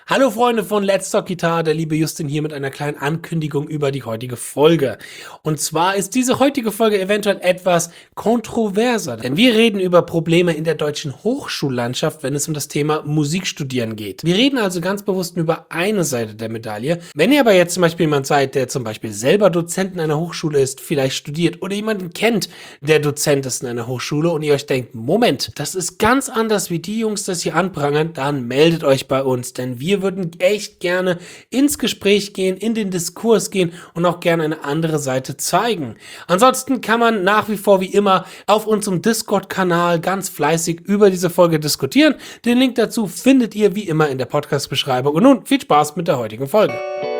Hallo Freunde von Let's Talk Guitar, der liebe Justin hier mit einer kleinen Ankündigung über die heutige Folge. Und zwar ist diese heutige Folge eventuell etwas kontroverser, denn wir reden über Probleme in der deutschen Hochschullandschaft, wenn es um das Thema Musikstudieren geht. Wir reden also ganz bewusst über eine Seite der Medaille. Wenn ihr aber jetzt zum Beispiel jemand seid, der zum Beispiel selber Dozent in einer Hochschule ist, vielleicht studiert oder jemanden kennt, der Dozent ist in einer Hochschule und ihr euch denkt, Moment, das ist ganz anders wie die Jungs das hier anprangern, dann meldet euch bei uns, denn wir würden echt gerne ins Gespräch gehen, in den Diskurs gehen und auch gerne eine andere Seite zeigen. Ansonsten kann man nach wie vor wie immer auf unserem Discord-Kanal ganz fleißig über diese Folge diskutieren. Den Link dazu findet ihr wie immer in der Podcast-Beschreibung. Und nun viel Spaß mit der heutigen Folge.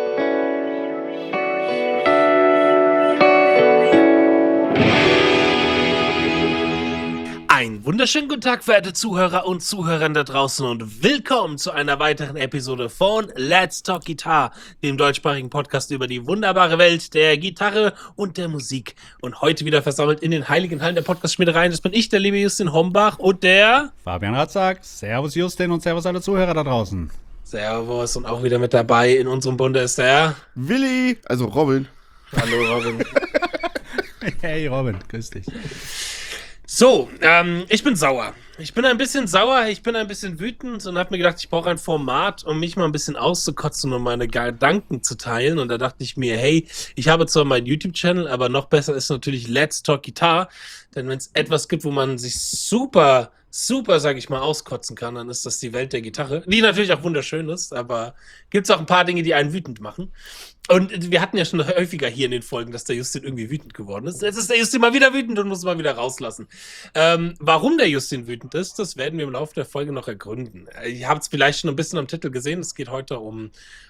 Einen wunderschönen guten Tag, verehrte Zuhörer und Zuhörer da draußen und willkommen zu einer weiteren Episode von Let's Talk Guitar, dem deutschsprachigen Podcast über die wunderbare Welt der Gitarre und der Musik. Und heute wieder versammelt in den heiligen Hallen der Podcast-Schmiedereien, das bin ich, der liebe Justin Hombach und der Fabian Ratzak. Servus Justin und servus alle Zuhörer da draußen. Servus, und auch wieder mit dabei in unserem Bunde ist der Willi, also Robin. Hallo Robin. Hey Robin, grüß dich. So, ich bin sauer. Ich bin ein bisschen sauer, ich bin ein bisschen wütend und habe mir gedacht, ich brauche ein Format, um mich mal ein bisschen auszukotzen und meine Gedanken zu teilen. Und da dachte ich mir, hey, ich habe zwar meinen YouTube-Channel, aber noch besser ist natürlich Let's Talk Guitar. Denn wenn es etwas gibt, wo man sich super, sag ich mal, auskotzen kann, dann ist das die Welt der Gitarre. Die natürlich auch wunderschön ist, aber gibt es auch ein paar Dinge, die einen wütend machen. Und wir hatten ja schon häufiger hier in den Folgen, dass der Justin irgendwie wütend geworden ist. Jetzt ist der Justin mal wieder wütend und muss mal wieder rauslassen. Warum der Justin wütend ist, das werden wir im Laufe der Folge noch ergründen. Ihr habt es vielleicht schon ein bisschen am Titel gesehen. Es geht heute um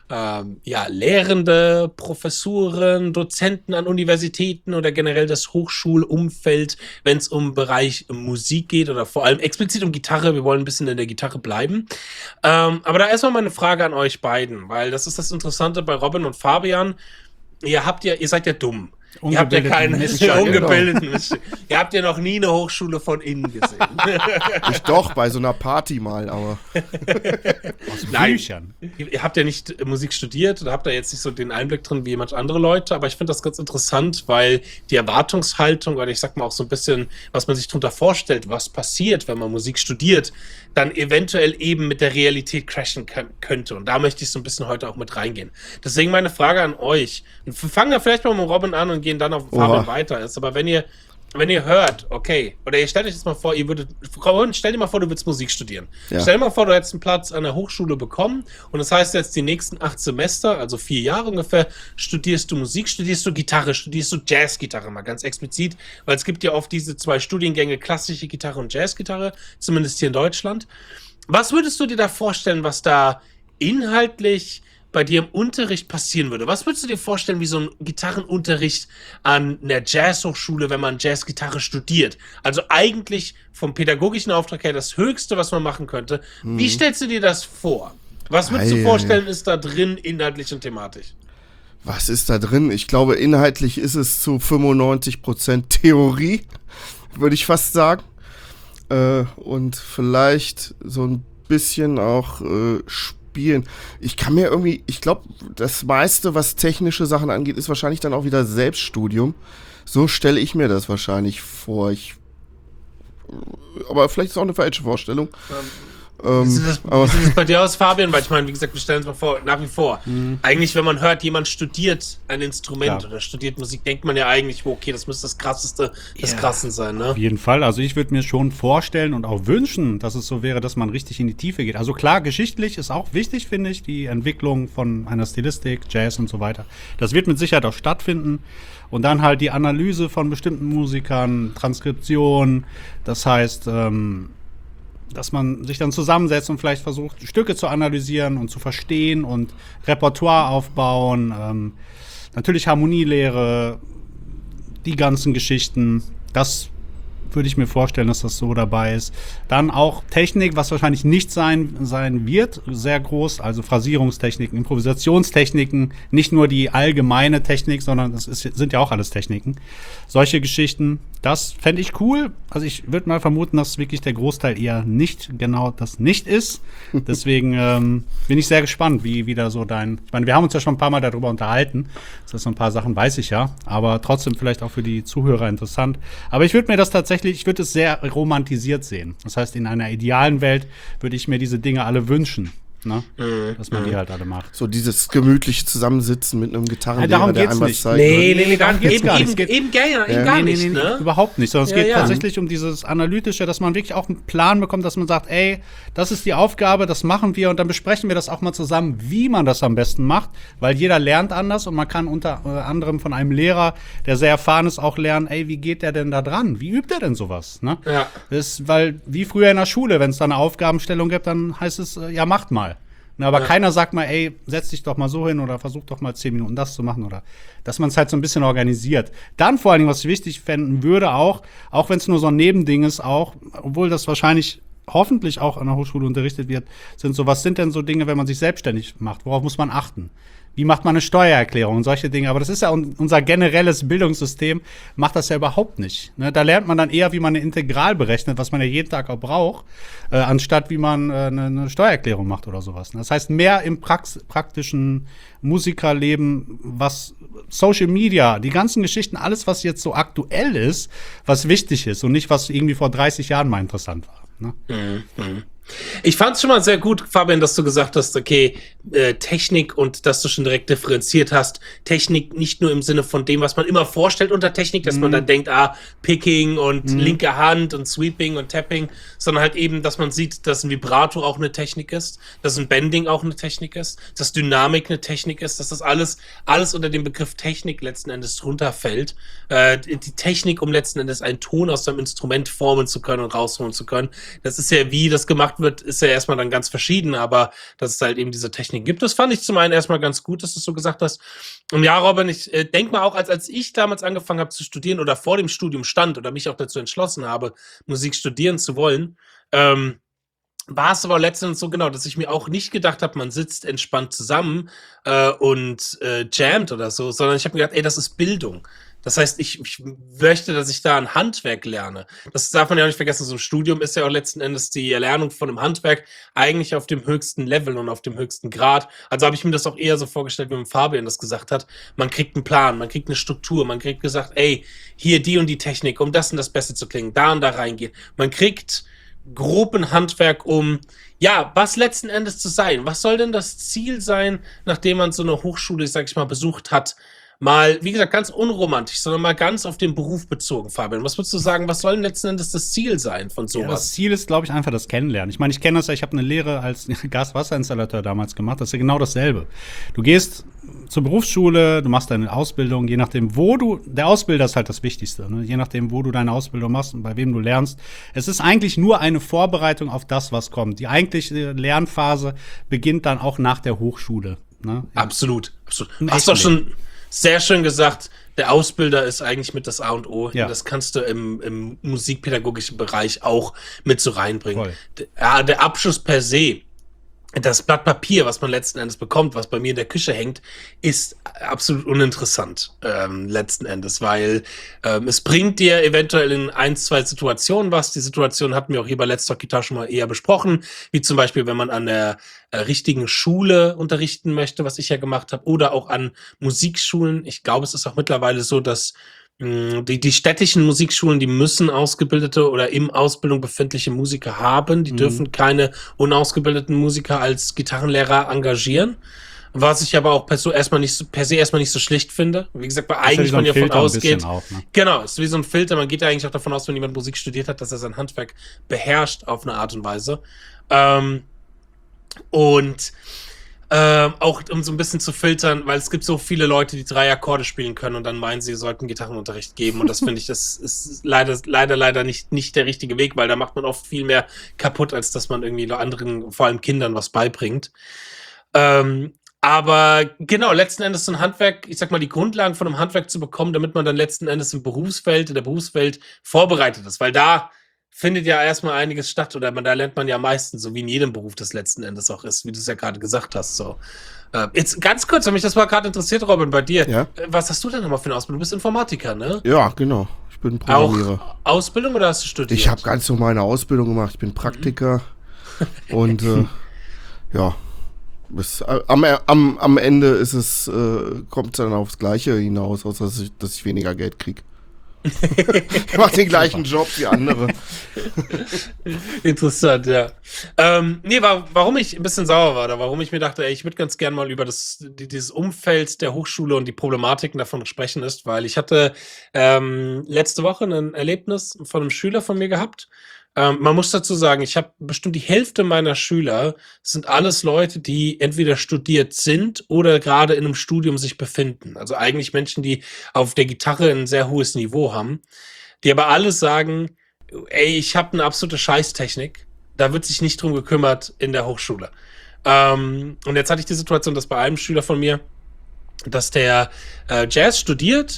Lehrende, Professuren, Dozenten an Universitäten oder generell das Hochschulumfeld, wenn es um Bereich Musik geht oder vor allem explizit um Gitarre. Wir wollen ein bisschen in der Gitarre bleiben. Aber da erstmal meine Frage an euch beiden, weil das ist das Interessante bei Robin und Fabian. Ihr seid ja dumm. Ihr habt ja keinen ungebildeten Mist. Ihr habt ja noch nie eine Hochschule von innen gesehen. Ich doch, bei so einer Party mal, aber. Aus Nein. Büchern. Ihr habt ja nicht Musik studiert oder habt da jetzt nicht so den Einblick drin wie manche andere Leute, aber ich finde das ganz interessant, weil die Erwartungshaltung oder ich sag mal auch so ein bisschen, was man sich darunter vorstellt, was passiert, wenn man Musik studiert, dann eventuell eben mit der Realität crashen könnte. Und da möchte ich so ein bisschen heute auch mit reingehen. Deswegen meine Frage an euch. Und wir fangen ja vielleicht mal mit Robin an und gehen dann auf Fabian weiter. Aber wenn ihr hört, okay, oder ihr stellt euch jetzt mal vor, Robin, stell dir mal vor, du willst Musik studieren. Ja. Stell dir mal vor, du hättest einen Platz an der Hochschule bekommen und das heißt jetzt die nächsten 8 Semester, also 4 Jahre ungefähr, studierst du Musik, studierst du Gitarre, studierst du Jazzgitarre, mal ganz explizit, weil es gibt ja oft diese 2 Studiengänge, klassische Gitarre und Jazzgitarre, zumindest hier in Deutschland. Was würdest du dir da vorstellen, was da inhaltlich bei dir im Unterricht passieren würde? Was würdest du dir vorstellen, wie so ein Gitarrenunterricht an der Jazzhochschule, wenn man Jazzgitarre studiert? Also eigentlich vom pädagogischen Auftrag her das Höchste, was man machen könnte. Wie stellst du dir das vor? Was würdest du vorstellen, ist da drin, inhaltlich und thematisch? Was ist da drin? Ich glaube, inhaltlich ist es zu 95% Theorie, würde ich fast sagen. Und vielleicht so ein bisschen auch spielen. Ich glaube, das meiste, was technische Sachen angeht, ist wahrscheinlich dann auch wieder Selbststudium. So stelle ich mir das wahrscheinlich vor. Aber vielleicht ist es auch eine falsche Vorstellung. Wie sieht das bei dir aus, Fabian? Weil ich meine, wie gesagt, wir stellen uns mal vor, nach wie vor. Eigentlich, wenn man hört, jemand studiert ein Instrument oder studiert Musik, denkt man ja eigentlich, okay, das müsste das Krasseste des Krassen sein, ne? Auf jeden Fall. Also ich würde mir schon vorstellen und auch wünschen, dass es so wäre, dass man richtig in die Tiefe geht. Also klar, geschichtlich ist auch wichtig, finde ich, die Entwicklung von einer Stilistik, Jazz und so weiter. Das wird mit Sicherheit auch stattfinden. Und dann halt die Analyse von bestimmten Musikern, Transkription, das heißt, dass man sich dann zusammensetzt und vielleicht versucht, Stücke zu analysieren und zu verstehen und Repertoire aufbauen. Natürlich Harmonielehre, die ganzen Geschichten. Das würde ich mir vorstellen, dass das so dabei ist. Dann auch Technik, was wahrscheinlich nicht sein wird, sehr groß, also Phrasierungstechniken, Improvisationstechniken, nicht nur die allgemeine Technik, sondern sind ja auch alles Techniken. Solche Geschichten, das fände ich cool. Also ich würde mal vermuten, dass wirklich der Großteil eher nicht genau das nicht ist. Deswegen bin ich sehr gespannt, wie da so ich meine, wir haben uns ja schon ein paar Mal darüber unterhalten. Das ist so ein paar Sachen weiß ich ja, aber trotzdem vielleicht auch für die Zuhörer interessant. Aber ich würde es sehr romantisiert sehen. Das heißt, in einer idealen Welt würde ich mir diese Dinge alle wünschen. Ne? Dass man die halt alle macht. So dieses gemütliche Zusammensitzen mit einem Gitarrenlehrer, darum der geht's einmal nicht. zeigt. Nee, darum geht's gar nicht. eben gar nicht, ne? Überhaupt nicht, sondern es Ja, geht ja. tatsächlich um dieses Analytische, dass man wirklich auch einen Plan bekommt, dass man sagt, ey, das ist die Aufgabe, das machen wir und dann besprechen wir das auch mal zusammen, wie man das am besten macht, weil jeder lernt anders und man kann unter anderem von einem Lehrer, der sehr erfahren ist, auch lernen, ey, wie geht der denn da dran? Wie übt er denn sowas? Ne? Ja. Weil wie früher in der Schule, wenn es da eine Aufgabenstellung gibt, dann heißt es, ja, macht mal. Na, aber keiner sagt mal, ey, setz dich doch mal so hin oder versuch doch mal 10 Minuten das zu machen oder dass man es halt so ein bisschen organisiert. Dann vor allen Dingen, was ich wichtig fänden würde auch wenn es nur so ein Nebending ist, auch, obwohl das wahrscheinlich hoffentlich auch an der Hochschule unterrichtet wird, was sind denn so Dinge, wenn man sich selbstständig macht? Worauf muss man achten? Wie macht man eine Steuererklärung und solche Dinge? Aber das ist ja unser generelles Bildungssystem, macht das ja überhaupt nicht. Ne? Da lernt man dann eher, wie man eine Integral berechnet, was man ja jeden Tag auch braucht, anstatt wie man eine Steuererklärung macht oder sowas. Das heißt, mehr im praktischen Musikerleben, was Social Media, die ganzen Geschichten, alles, was jetzt so aktuell ist, was wichtig ist und nicht, was irgendwie vor 30 Jahren mal interessant war. Ne? Ich fand es schon mal sehr gut, Fabian, dass du gesagt hast, okay, Technik und dass du schon direkt differenziert hast. Technik nicht nur im Sinne von dem, was man immer vorstellt unter Technik, dass man dann denkt, Picking und linke Hand und Sweeping und Tapping, sondern halt eben, dass man sieht, dass ein Vibrato auch eine Technik ist, dass ein Bending auch eine Technik ist, dass Dynamik eine Technik ist, dass das alles unter dem Begriff Technik letzten Endes drunter fällt. Die Technik, um letzten Endes einen Ton aus einem Instrument formen zu können und rausholen zu können. Das ist ja, wie das gemacht wird, ist ja erstmal dann ganz verschieden, aber dass es halt eben diese Technik gibt, das fand ich zum einen erstmal ganz gut, dass du es so gesagt hast. Und ja, Robin, ich denke mal auch, als ich damals angefangen habe zu studieren oder vor dem Studium stand oder mich auch dazu entschlossen habe, Musik studieren zu wollen, war es aber letztendlich so genau, dass ich mir auch nicht gedacht habe, man sitzt entspannt zusammen und jammt oder so, sondern ich habe mir gedacht, ey, das ist Bildung. Das heißt, ich möchte, dass ich da ein Handwerk lerne. Das darf man ja auch nicht vergessen. So ein Studium ist ja auch letzten Endes die Erlernung von einem Handwerk eigentlich auf dem höchsten Level und auf dem höchsten Grad. Also habe ich mir das auch eher so vorgestellt, wie Fabian das gesagt hat. Man kriegt einen Plan, man kriegt eine Struktur, man kriegt gesagt, ey, hier die und die Technik, um das und das Beste zu klingen, da und da reingehen. Man kriegt groben Handwerk, um, ja, was letzten Endes zu sein. Was soll denn das Ziel sein, nachdem man so eine Hochschule, sag ich mal, besucht hat? Mal, wie gesagt, ganz unromantisch, sondern mal ganz auf den Beruf bezogen, Fabian. Was würdest du sagen, was soll denn letzten Endes das Ziel sein von sowas? Ja, das Ziel ist, glaube ich, einfach das Kennenlernen. Ich meine, ich kenne das ja, ich habe eine Lehre als Gaswasserinstallateur damals gemacht. Das ist ja genau dasselbe. Du gehst zur Berufsschule, du machst deine Ausbildung, je nachdem, der Ausbilder ist halt das Wichtigste, ne? Je nachdem, wo du deine Ausbildung machst und bei wem du lernst. Es ist eigentlich nur eine Vorbereitung auf das, was kommt. Die eigentliche Lernphase beginnt dann auch nach der Hochschule. Ne? Absolut. Hast du auch schon sehr schön gesagt, der Ausbilder ist eigentlich mit das A und O. Ja. Das kannst du im musikpädagogischen Bereich auch mit so reinbringen. Der Abschluss per se, das Blatt Papier, was man letzten Endes bekommt, was bei mir in der Küche hängt, ist absolut uninteressant letzten Endes, weil es bringt dir eventuell in 1, 2 Situationen was. Die Situation hatten wir auch hier bei Let's Talk Guitar schon mal eher besprochen, wie zum Beispiel, wenn man an der richtigen Schule unterrichten möchte, was ich ja gemacht habe, oder auch an Musikschulen. Ich glaube, es ist auch mittlerweile so, dass die städtischen Musikschulen, die müssen ausgebildete oder im Ausbildung befindliche Musiker haben. Die dürfen keine unausgebildeten Musiker als Gitarrenlehrer engagieren. Was ich aber auch per se erstmal nicht so schlecht finde. Wie gesagt, weil eigentlich man ja davon ausgeht. Auch, ne? Genau, es ist wie so ein Filter. Man geht ja eigentlich auch davon aus, wenn jemand Musik studiert hat, dass er sein Handwerk beherrscht auf eine Art und Weise. Auch um so ein bisschen zu filtern, weil es gibt so viele Leute, die 3 Akkorde spielen können und dann meinen, sie sollten Gitarrenunterricht geben, und das finde ich, das ist leider nicht der richtige Weg, weil da macht man oft viel mehr kaputt, als dass man irgendwie anderen, vor allem Kindern, was beibringt. Aber genau, letzten Endes so ein Handwerk, ich sag mal, die Grundlagen von einem Handwerk zu bekommen, damit man dann letzten Endes in der Berufswelt vorbereitet ist. Weil da findet ja erstmal einiges statt oder da lernt man ja meistens, so wie in jedem Beruf das letzten Endes auch ist, wie du es ja gerade gesagt hast. So. Jetzt ganz kurz, weil mich das mal gerade interessiert, Robin, bei dir. Ja? Was hast du denn nochmal für eine Ausbildung? Du bist Informatiker, ne? Ja, genau. Ich bin Programmierer. Auch Ausbildung oder hast du studiert? Ich habe ganz normal eine Ausbildung gemacht. Ich bin Praktiker. Und ja, am Ende ist es, kommt es dann aufs Gleiche hinaus, außer dass ich weniger Geld kriege. Ich mache den gleichen Job wie andere. Interessant, ja. Nee, warum ich ein bisschen sauer war, oder warum ich mir dachte, ey, ich würde ganz gern mal über dieses Umfeld der Hochschule und die Problematiken davon sprechen, ist, weil ich hatte letzte Woche ein Erlebnis von einem Schüler von mir gehabt. Man muss dazu sagen, ich habe bestimmt die Hälfte meiner Schüler sind alles Leute, die entweder studiert sind oder gerade in einem Studium sich befinden. Also eigentlich Menschen, die auf der Gitarre ein sehr hohes Niveau haben, die aber alle sagen, ey, ich habe eine absolute Scheißtechnik. Da wird sich nicht drum gekümmert in der Hochschule. Und jetzt hatte ich die Situation, dass bei einem Schüler von mir, dass der Jazz studiert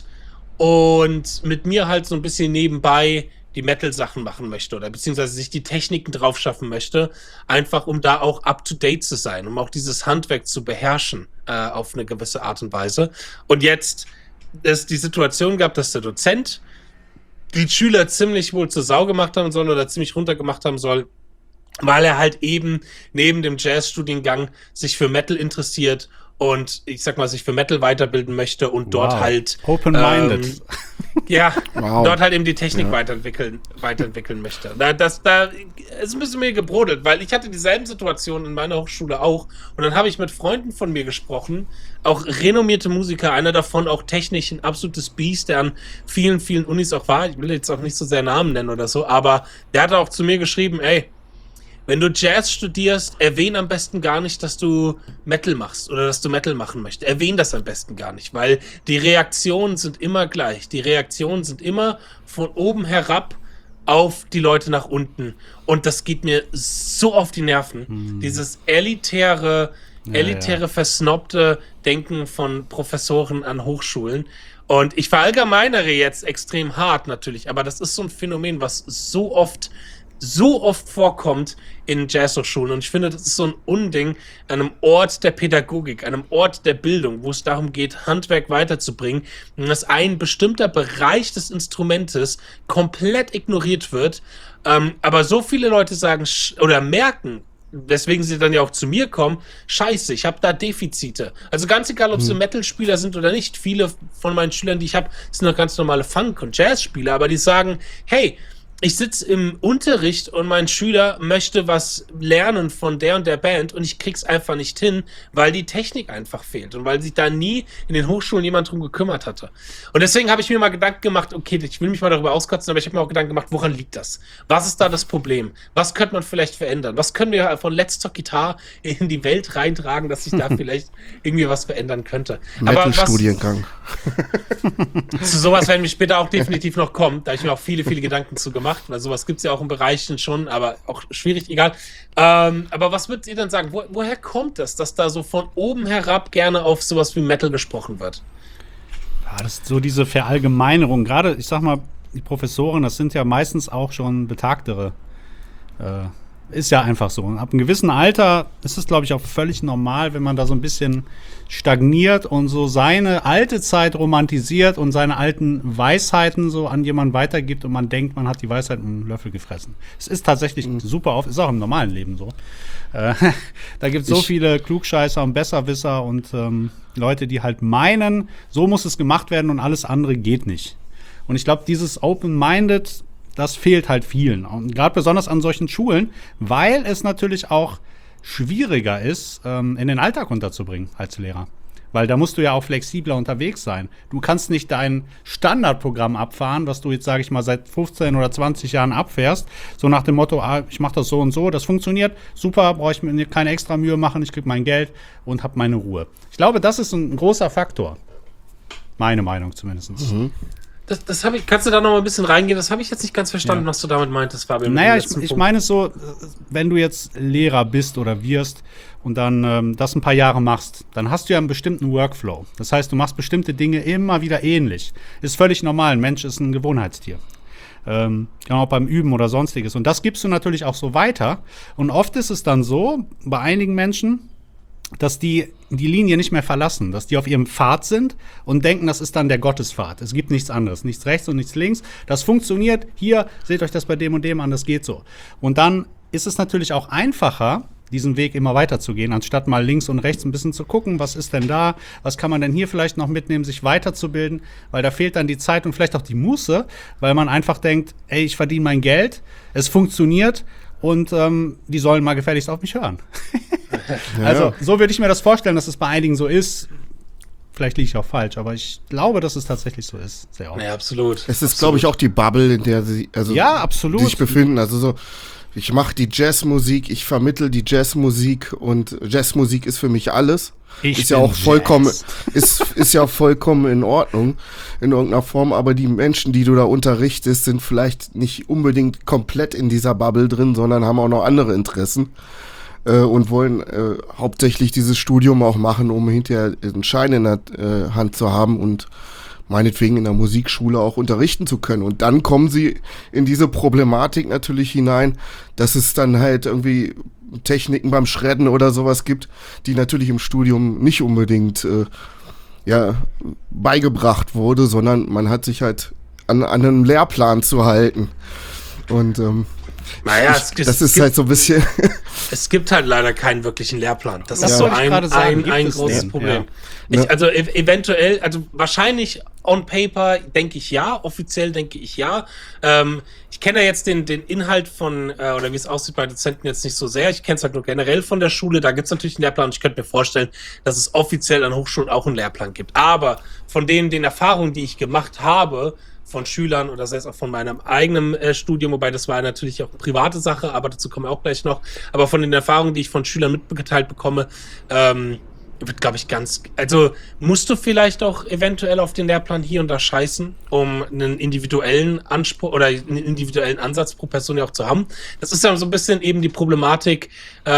und mit mir halt so ein bisschen nebenbei die Metal-Sachen machen möchte oder beziehungsweise sich die Techniken drauf schaffen möchte, einfach um da auch up-to-date zu sein, um auch dieses Handwerk zu beherrschen auf eine gewisse Art und Weise. Und jetzt ist die Situation gab, dass der Dozent die Schüler ziemlich wohl zur Sau gemacht haben soll oder ziemlich runtergemacht haben soll, weil er halt eben neben dem Jazz-Studiengang sich für Metal interessiert und ich sag mal, sich für Metal weiterbilden möchte und dort halt Open-minded. Ja, Wow. dort halt eben die Technik weiterentwickeln möchte. Da ist ein bisschen mehr gebrodelt, weil ich hatte dieselben Situationen in meiner Hochschule auch und dann habe ich mit Freunden von mir gesprochen, auch renommierte Musiker, einer davon auch technisch ein absolutes Biest, der an vielen, vielen Unis auch war. Ich will jetzt auch nicht so sehr Namen nennen oder so, aber der hat auch zu mir geschrieben, ey, wenn du Jazz studierst, erwähne am besten gar nicht, dass du Metal machst oder dass du Metal machen möchtest. Erwähne das am besten gar nicht, weil die Reaktionen sind immer gleich. Die Reaktionen sind immer von oben herab auf die Leute nach unten. Und das geht mir so auf die Nerven. Dieses elitäre, versnobte Denken von Professoren an Hochschulen. Und ich verallgemeinere jetzt extrem hart natürlich, aber das ist so ein Phänomen, was so oft vorkommt in Jazzhochschulen. Und ich finde, das ist so ein Unding an einem Ort der Pädagogik, einem Ort der Bildung, wo es darum geht, Handwerk weiterzubringen, und dass ein bestimmter Bereich des Instrumentes komplett ignoriert wird. Aber so viele Leute sagen oder merken, weswegen sie dann ja auch zu mir kommen, scheiße, ich habe da Defizite. Also ganz egal, ob sie Metal-Spieler sind oder nicht, viele von meinen Schülern, die ich habe, sind noch ganz normale Funk- und Jazz-Spieler, aber die sagen, hey, ich sitze im Unterricht und mein Schüler möchte was lernen von der und der Band und ich krieg's einfach nicht hin, weil die Technik einfach fehlt und weil sich da nie in den Hochschulen jemand drum gekümmert hatte. Und deswegen habe ich mir mal Gedanken gemacht, okay, ich will mich mal darüber auskotzen, aber ich habe mir auch Gedanken gemacht, woran liegt das? Was ist da das Problem? Was könnte man vielleicht verändern? Was können wir von Let's Talk Guitar in die Welt reintragen, dass sich da vielleicht irgendwie was verändern könnte? Metal-Studiengang. Zu sowas werden wir später auch definitiv noch kommen, da habe ich mir auch viele, viele Gedanken zu gemacht, weil sowas gibt es ja auch in Bereichen schon, aber auch schwierig, egal. Aber was würdet ihr dann sagen, woher kommt das, dass da so von oben herab gerne auf sowas wie Metal gesprochen wird? Ja, das ist so diese Verallgemeinerung. Gerade, ich sag mal, die Professoren, das sind ja meistens auch schon betagtere. Ist ja einfach so. Und ab einem gewissen Alter ist es, glaube ich, auch völlig normal, wenn man da so ein bisschen stagniert und so seine alte Zeit romantisiert und seine alten Weisheiten so an jemanden weitergibt und man denkt, man hat die Weisheit mit einem Löffel gefressen. Es ist tatsächlich super oft, ist auch im normalen Leben so. Da gibt es so viele Klugscheißer und Besserwisser und Leute, die halt meinen, so muss es gemacht werden und alles andere geht nicht. Und ich glaube, dieses Open-Minded, das fehlt halt vielen. Und gerade besonders an solchen Schulen, weil es natürlich auch schwieriger ist, in den Alltag unterzubringen als Lehrer. Weil da musst du ja auch flexibler unterwegs sein. Du kannst nicht dein Standardprogramm abfahren, was du jetzt, sage ich mal, seit 15 oder 20 Jahren abfährst. So nach dem Motto, ich mache das so und so, das funktioniert, super, brauche ich mir keine extra Mühe machen, ich kriege mein Geld und habe meine Ruhe. Ich glaube, das ist ein großer Faktor. Meine Meinung zumindest. Das habe ich, kannst du da noch mal ein bisschen reingehen? Das habe ich jetzt nicht ganz verstanden, was du damit meintest, Fabian. Naja, ich meine es so, wenn du jetzt Lehrer bist oder wirst und dann das ein paar Jahre machst, dann hast du ja einen bestimmten Workflow. Das heißt, du machst bestimmte Dinge immer wieder ähnlich. Ist völlig normal, ein Mensch ist ein Gewohnheitstier. Genau, beim Üben oder sonstiges. Und das gibst du natürlich auch so weiter. Und oft ist es dann so, bei einigen Menschen, dass die Linie nicht mehr verlassen, dass die auf ihrem Pfad sind und denken, das ist dann der Gottespfad. Es gibt nichts anderes, nichts rechts und nichts links. Das funktioniert. Hier, seht euch das bei dem und dem an, das geht so. Und dann ist es natürlich auch einfacher, diesen Weg immer weiterzugehen, anstatt mal links und rechts ein bisschen zu gucken, was ist denn da, was kann man denn hier vielleicht noch mitnehmen, sich weiterzubilden, weil da fehlt dann die Zeit und vielleicht auch die Muße, weil man einfach denkt, ey, ich verdiene mein Geld, es funktioniert und die sollen mal gefälligst auf mich hören. Also, so würde ich mir das vorstellen, dass es bei einigen so ist. Vielleicht liege ich auch falsch, aber ich glaube, dass es tatsächlich so ist. Sehr oft. Ja, absolut. Es ist, glaube ich, auch die Bubble, in der sie absolut. sich befinden. Also so, ich mache die Jazzmusik, ich vermittel die Jazzmusik und Jazzmusik ist für mich alles. Ist ja auch vollkommen, ist ja vollkommen in Ordnung in irgendeiner Form, aber die Menschen, die du da unterrichtest, sind vielleicht nicht unbedingt komplett in dieser Bubble drin, sondern haben auch noch andere Interessen und wollen hauptsächlich dieses Studium auch machen, um hinterher einen Schein in der Hand zu haben und meinetwegen in der Musikschule auch unterrichten zu können. Und dann kommen sie in diese Problematik natürlich hinein, dass es dann halt irgendwie Techniken beim Shredden oder sowas gibt, die natürlich im Studium nicht unbedingt beigebracht wurde, sondern man hat sich halt an einem Lehrplan zu halten. Und naja, das ist halt so ein bisschen. Es gibt halt leider keinen wirklichen Lehrplan. Das ist Ja. so Wollte ich gerade sagen, ein gibt es großes den? Problem. Ja. Also eventuell, also wahrscheinlich on paper denke ich ja, offiziell denke ich ja. Ich kenne ja jetzt den Inhalt von, oder wie es aussieht bei Dozenten jetzt nicht so sehr. Ich kenne es halt nur generell von der Schule. Da gibt es natürlich einen Lehrplan und ich könnte mir vorstellen, dass es offiziell an Hochschulen auch einen Lehrplan gibt. Aber von den Erfahrungen, die ich gemacht habe, von Schülern oder sei es auch von meinem eigenen Studium, wobei das war natürlich auch eine private Sache, aber dazu kommen wir auch gleich noch. Aber von den Erfahrungen, die ich von Schülern mitgeteilt bekomme, wird, glaube ich, also musst du vielleicht auch eventuell auf den Lehrplan hier und da scheißen, um einen individuellen Anspruch oder einen individuellen Ansatz pro Person ja auch zu haben. Das ist ja so ein bisschen eben die Problematik,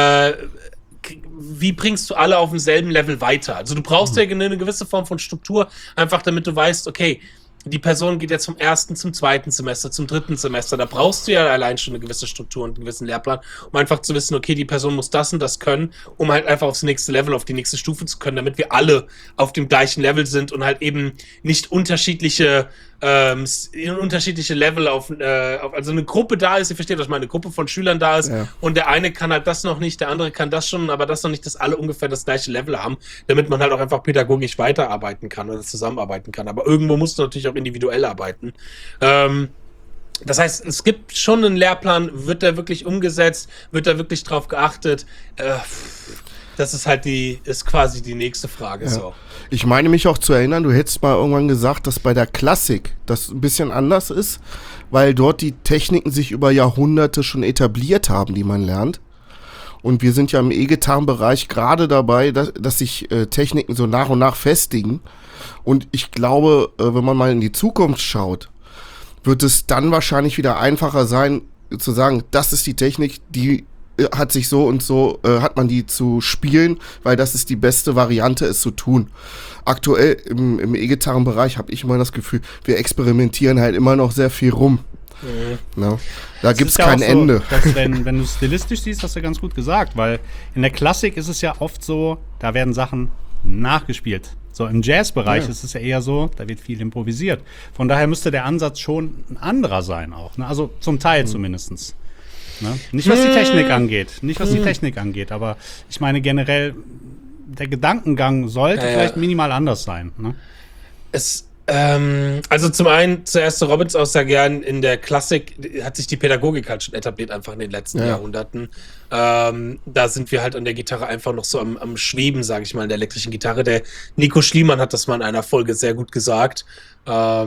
wie bringst du alle auf demselben Level weiter? Also du brauchst ja eine gewisse Form von Struktur, einfach damit du weißt, okay, die Person geht jetzt vom 1. zum 2. Semester, zum 3. Semester. Da brauchst du ja allein schon eine gewisse Struktur und einen gewissen Lehrplan, um einfach zu wissen, okay, die Person muss das und das können, um halt einfach aufs nächste Level, auf die nächste Stufe zu können, damit wir alle auf dem gleichen Level sind und halt eben nicht unterschiedliche Level auf also eine Gruppe da ist, ihr versteht, dass mal eine Gruppe von Schülern da ist und der eine kann halt das noch nicht, der andere kann das schon, aber das noch nicht, dass alle ungefähr das gleiche Level haben, damit man halt auch einfach pädagogisch weiterarbeiten kann oder zusammenarbeiten kann. Aber irgendwo musst du natürlich auch individuell arbeiten. Das heißt, es gibt schon einen Lehrplan, wird der wirklich umgesetzt, wird da wirklich drauf geachtet? Das ist halt ist quasi die nächste Frage. Ja. So. Ich meine mich auch zu erinnern, du hättest mal irgendwann gesagt, dass bei der Klassik das ein bisschen anders ist, weil dort die Techniken sich über Jahrhunderte schon etabliert haben, die man lernt. Und wir sind ja im E-Gitarrenbereich gerade dabei, dass sich Techniken so nach und nach festigen. Und ich glaube, wenn man mal in die Zukunft schaut, wird es dann wahrscheinlich wieder einfacher sein, zu sagen, das ist die Technik, die hat sich so und so, hat man die zu spielen, weil das ist die beste Variante, es zu tun. Aktuell im E-Gitarrenbereich habe ich immer das Gefühl, wir experimentieren halt immer noch sehr viel rum. No. Da gibt es kein Ende. Dass wenn du stilistisch siehst, hast du ganz gut gesagt, weil in der Klassik ist es ja oft so, da werden Sachen nachgespielt. So im Jazzbereich ist es ja eher so, da wird viel improvisiert. Von daher müsste der Ansatz schon ein anderer sein auch. Ne? Also zum Teil zumindest. Ne? Nicht was die Technik angeht, aber ich meine generell, der Gedankengang sollte vielleicht minimal anders sein. Ne? Also zum einen, zuerst Robins Aussage, ja, in der Klassik hat sich die Pädagogik halt schon etabliert, einfach in den letzten Jahrhunderten. Da sind wir halt an der Gitarre einfach noch so am Schweben, sage ich mal, in der elektrischen Gitarre. Der Nico Schliemann hat das mal in einer Folge sehr gut gesagt,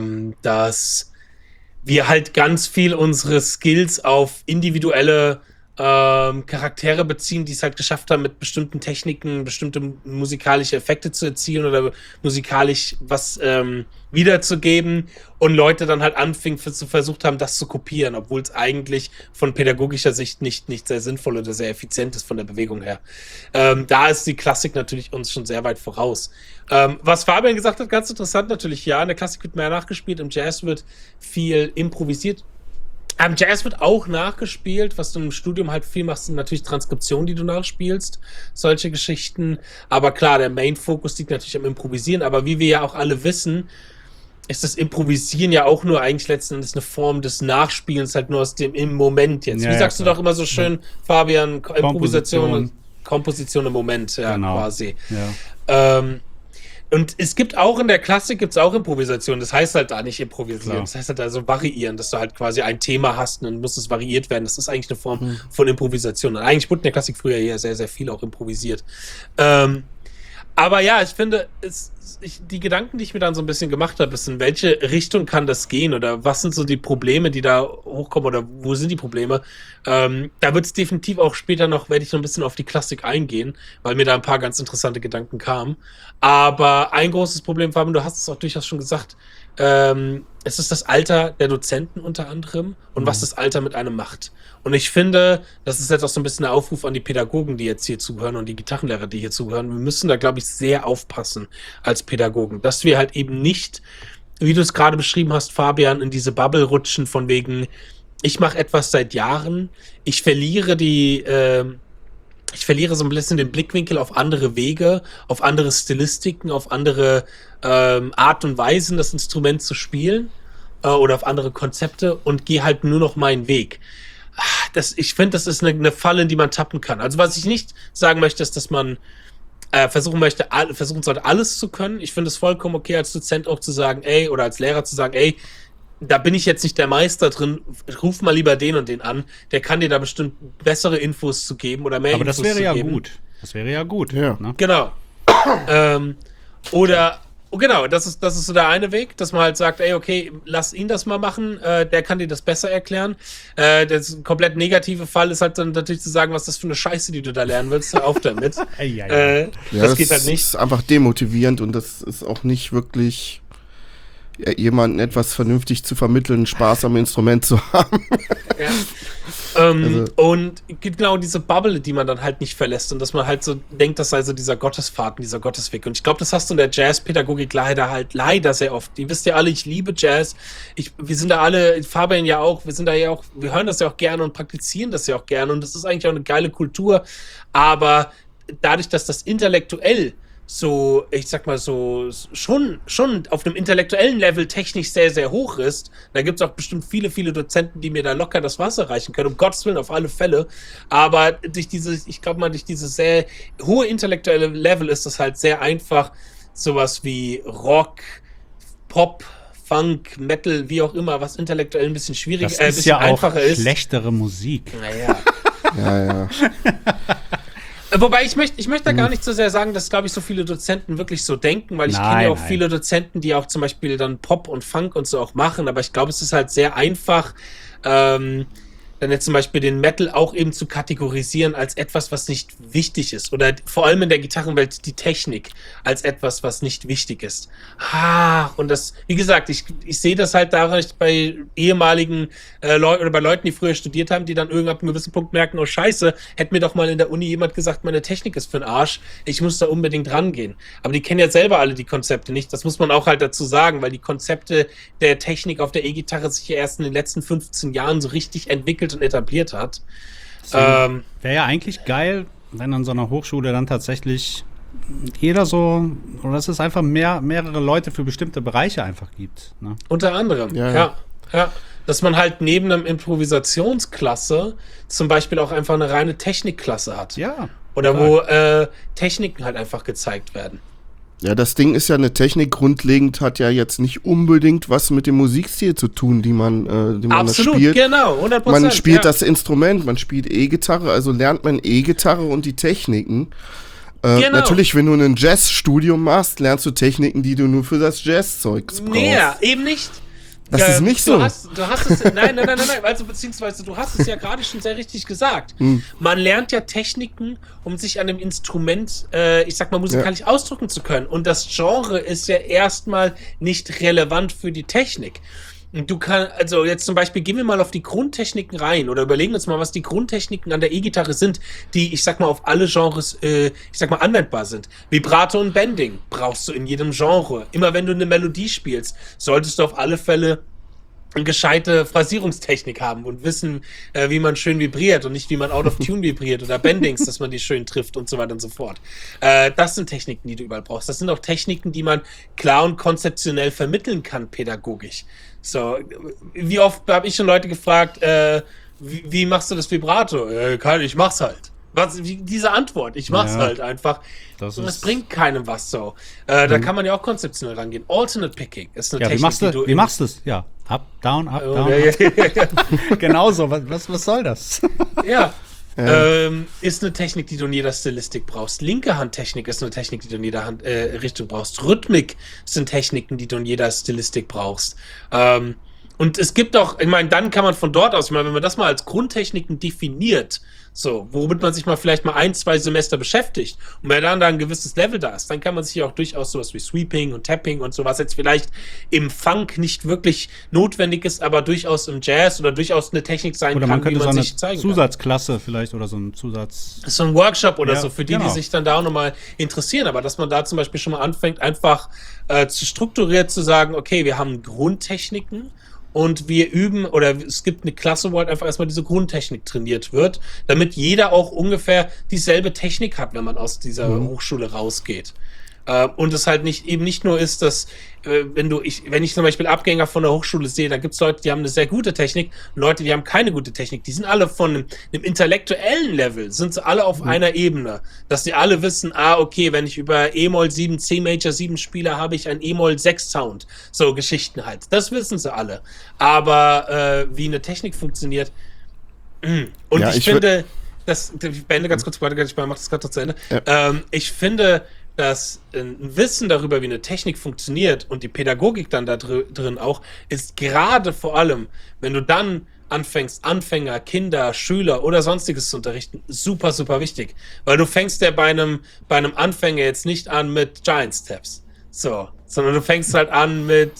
dass wir halt ganz viel unsere Skills auf individuelle Charaktere beziehen, die es halt geschafft haben, mit bestimmten Techniken bestimmte musikalische Effekte zu erzielen oder musikalisch was wiederzugeben und Leute dann halt versucht haben, das zu kopieren, obwohl es eigentlich von pädagogischer Sicht nicht sehr sinnvoll oder sehr effizient ist von der Bewegung her. Da ist die Klassik natürlich uns schon sehr weit voraus. Was Fabian gesagt hat, ganz interessant natürlich, ja, in der Klassik wird mehr nachgespielt, im Jazz wird viel improvisiert. Am Jazz wird auch nachgespielt, was du im Studium halt viel machst, sind natürlich Transkriptionen, die du nachspielst, solche Geschichten. Aber klar, der Main-Fokus liegt natürlich am Improvisieren, aber wie wir ja auch alle wissen, ist das Improvisieren ja auch nur eigentlich letzten Endes eine Form des Nachspielens, halt nur aus dem im Moment jetzt. Ja, wie sagst du doch immer so schön, Fabian, Komposition im Moment, ja, genau. Quasi. Ja. Und es gibt auch in der Klassik gibt's auch Improvisation. Das heißt halt da nicht improvisieren. Klar. Das heißt halt also variieren, dass du halt quasi ein Thema hast und dann muss es variiert werden. Das ist eigentlich eine Form von Improvisation. Und eigentlich wurde in der Klassik früher hier sehr, sehr viel auch improvisiert. Aber ja, ich finde, die Gedanken, die ich mir dann so ein bisschen gemacht habe, ist, in welche Richtung kann das gehen oder was sind so die Probleme, die da hochkommen oder wo sind die Probleme? Da wird es definitiv auch später noch, werde ich noch ein bisschen auf die Klassik eingehen, weil mir da ein paar ganz interessante Gedanken kamen. Aber ein großes Problem, Fabian, du hast es auch durchaus schon gesagt, es ist das Alter der Dozenten unter anderem und was das Alter mit einem macht. Und ich finde, das ist jetzt auch so ein bisschen ein Aufruf an die Pädagogen, die jetzt hier zuhören und die Gitarrenlehrer, die hier zuhören. Wir müssen da, glaube ich, sehr aufpassen als Pädagogen, dass wir halt eben nicht, wie du es gerade beschrieben hast, Fabian, in diese Bubble rutschen von wegen, ich mache etwas seit Jahren, ich verliere so ein bisschen den Blickwinkel auf andere Wege, auf andere Stilistiken, auf andere Art und Weisen, das Instrument zu spielen oder auf andere Konzepte und gehe halt nur noch meinen Weg. Ich finde, das ist eine Falle, in die man tappen kann. Also was ich nicht sagen möchte, ist, dass man versuchen sollte, alles zu können. Ich finde es vollkommen okay, als Dozent auch zu sagen, ey, oder als Lehrer zu sagen, ey, da bin ich jetzt nicht der Meister drin, ruf mal lieber den und den an, der kann dir da bestimmt bessere Infos zu geben oder mehr Aber Infos das wäre zu ja geben. gut. Das wäre ja gut. Ja. Ne? Genau. Genau, das ist so der eine Weg, dass man halt sagt, ey, okay, lass ihn das mal machen, der kann dir das besser erklären. Der komplett negative Fall ist halt dann natürlich zu sagen, was das für eine Scheiße, die du da lernen willst, hör auf damit. Ja, das geht halt nicht. Das ist einfach demotivierend und das ist auch nicht wirklich jemanden etwas vernünftig zu vermitteln, Spaß am Instrument zu haben. Ja. Und genau diese Bubble, die man dann halt nicht verlässt und dass man halt so denkt, das sei so dieser Gottesfaden, dieser Gottesweg. Und ich glaube, das hast du in der Jazzpädagogik leider sehr oft. Ihr wisst ja alle, ich liebe Jazz. Wir sind da alle, Fabian ja auch, wir hören das ja auch gerne und praktizieren das ja auch gerne und das ist eigentlich auch eine geile Kultur. Aber dadurch, dass das intellektuell so, ich sag mal so, schon auf einem intellektuellen Level technisch sehr, sehr hoch ist. Da gibt es auch bestimmt viele, viele Dozenten, die mir da locker das Wasser reichen können, um Gottes Willen, auf alle Fälle. Aber durch dieses sehr hohe intellektuelle Level ist es halt sehr einfach, sowas wie Rock, Pop, Funk, Metal, wie auch immer, was intellektuell ein bisschen schwieriger, das ein ist bisschen ja auch einfacher ist. Schlechtere Musik. Naja. Ja. Wobei, ich möchte da gar nicht so sehr sagen, dass, glaube ich, so viele Dozenten wirklich so denken, weil ich kenne ja auch viele Dozenten, die auch zum Beispiel dann Pop und Funk und so auch machen, aber ich glaube, es ist halt sehr einfach, dann jetzt zum Beispiel den Metal auch eben zu kategorisieren als etwas, was nicht wichtig ist. Oder vor allem in der Gitarrenwelt die Technik als etwas, was nicht wichtig ist. Und das, wie gesagt, ich sehe das halt daran bei ehemaligen Leuten oder bei Leuten, die früher studiert haben, die dann irgendwann ab einem gewissen Punkt merken, oh Scheiße, hätte mir doch mal in der Uni jemand gesagt, meine Technik ist für den Arsch, ich muss da unbedingt rangehen. Aber die kennen ja selber alle die Konzepte nicht. Das muss man auch halt dazu sagen, weil die Konzepte der Technik auf der E-Gitarre sich ja erst in den letzten 15 Jahren so richtig entwickelt und etabliert hat. Wäre ja eigentlich geil, wenn an so einer Hochschule dann tatsächlich jeder so, oder dass es einfach mehrere Leute für bestimmte Bereiche einfach gibt. Ne? Unter anderem, ja. Dass man halt neben einem Improvisationsklasse zum Beispiel auch einfach eine reine Technikklasse hat. Ja. Oder wo Techniken halt einfach gezeigt werden. Ja, das Ding ist ja, eine Technik grundlegend hat ja jetzt nicht unbedingt was mit dem Musikstil zu tun, die man Absolut, spielt. Genau, 100%. Man spielt das Instrument, man spielt E-Gitarre, also lernt man E-Gitarre und die Techniken. Genau. Natürlich, wenn du ein Jazzstudium machst, lernst du Techniken, die du nur für das Jazzzeug brauchst. Nee, eben nicht. Das ist nicht so. Du hast es, nein, also beziehungsweise du hast es ja gerade schon sehr richtig gesagt. Man lernt ja Techniken, um sich an dem Instrument, ich sag mal, musikalisch ausdrücken zu können. Und das Genre ist ja erstmal nicht relevant für die Technik. Du kannst, also jetzt zum Beispiel, gehen wir mal auf die Grundtechniken rein oder überlegen uns mal, was die Grundtechniken an der E-Gitarre sind, die, ich sag mal, auf alle Genres, ich sag mal, anwendbar sind. Vibrato und Bending brauchst du in jedem Genre. Immer wenn du eine Melodie spielst, solltest du auf alle Fälle eine gescheite Phrasierungstechnik haben und wissen, wie man schön vibriert und nicht, wie man out of tune vibriert oder Bendings, dass man die schön trifft und so weiter und so fort. Das sind Techniken, die du überall brauchst. Das sind auch Techniken, die man klar und konzeptionell vermitteln kann, pädagogisch. So, wie oft habe ich schon Leute gefragt, wie machst du das Vibrato? Ich mach's halt. Diese Antwort, ich mach's halt einfach. Das bringt keinem was so. Da kann man ja auch konzeptionell rangehen. Alternate Picking ist eine Technik, wie machst du es? Ja, up, down, up, down. Up. Genauso, was soll das? Ja. Ist eine Technik, die du in jeder Stilistik brauchst. Linke Handtechnik ist eine Technik, die du in jeder Richtung brauchst. Rhythmik sind Techniken, die du in jeder Stilistik brauchst. Und es gibt auch, ich meine, dann kann man von dort aus, ich meine, wenn man das mal als Grundtechniken definiert, so, womit man sich mal vielleicht mal 1-2 Semester beschäftigt und wenn dann da ein gewisses Level da ist, dann kann man sich auch durchaus sowas wie Sweeping und Tapping und sowas jetzt vielleicht im Funk nicht wirklich notwendig ist, aber durchaus im Jazz oder durchaus eine Technik sein oder kann, wie man sich zeigen kann. Zusatzklasse vielleicht oder so ein So ein Workshop oder so, für die sich dann da auch nochmal interessieren, aber dass man da zum Beispiel schon mal anfängt, einfach zu strukturiert zu sagen, okay, wir haben Grundtechniken, und wir üben, oder es gibt eine Klasse, wo halt einfach erstmal diese Grundtechnik trainiert wird, damit jeder auch ungefähr dieselbe Technik hat, wenn man aus dieser Hochschule rausgeht. Und es halt nicht nur ist, dass wenn ich zum Beispiel Abgänger von der Hochschule sehe, da gibt es Leute, die haben eine sehr gute Technik, Leute, die haben keine gute Technik. Die sind alle von einem intellektuellen Level, sind sie alle auf einer Ebene. Dass sie alle wissen, okay, wenn ich über E-Moll 7, C-Major 7 spiele, habe ich einen E-Moll 6 Sound. So Geschichten halt. Das wissen sie alle. Aber wie eine Technik funktioniert, und ja, ich finde, ich beende ganz kurz, ich mache das gerade noch zu Ende. Ja. Ich finde, dass ein Wissen darüber, wie eine Technik funktioniert und die Pädagogik dann da drin auch, ist gerade vor allem, wenn du dann anfängst, Anfänger, Kinder, Schüler oder sonstiges zu unterrichten, super, super wichtig. Weil du fängst ja bei einem Anfänger jetzt nicht an mit Giant Steps. So, sondern du fängst halt an mit,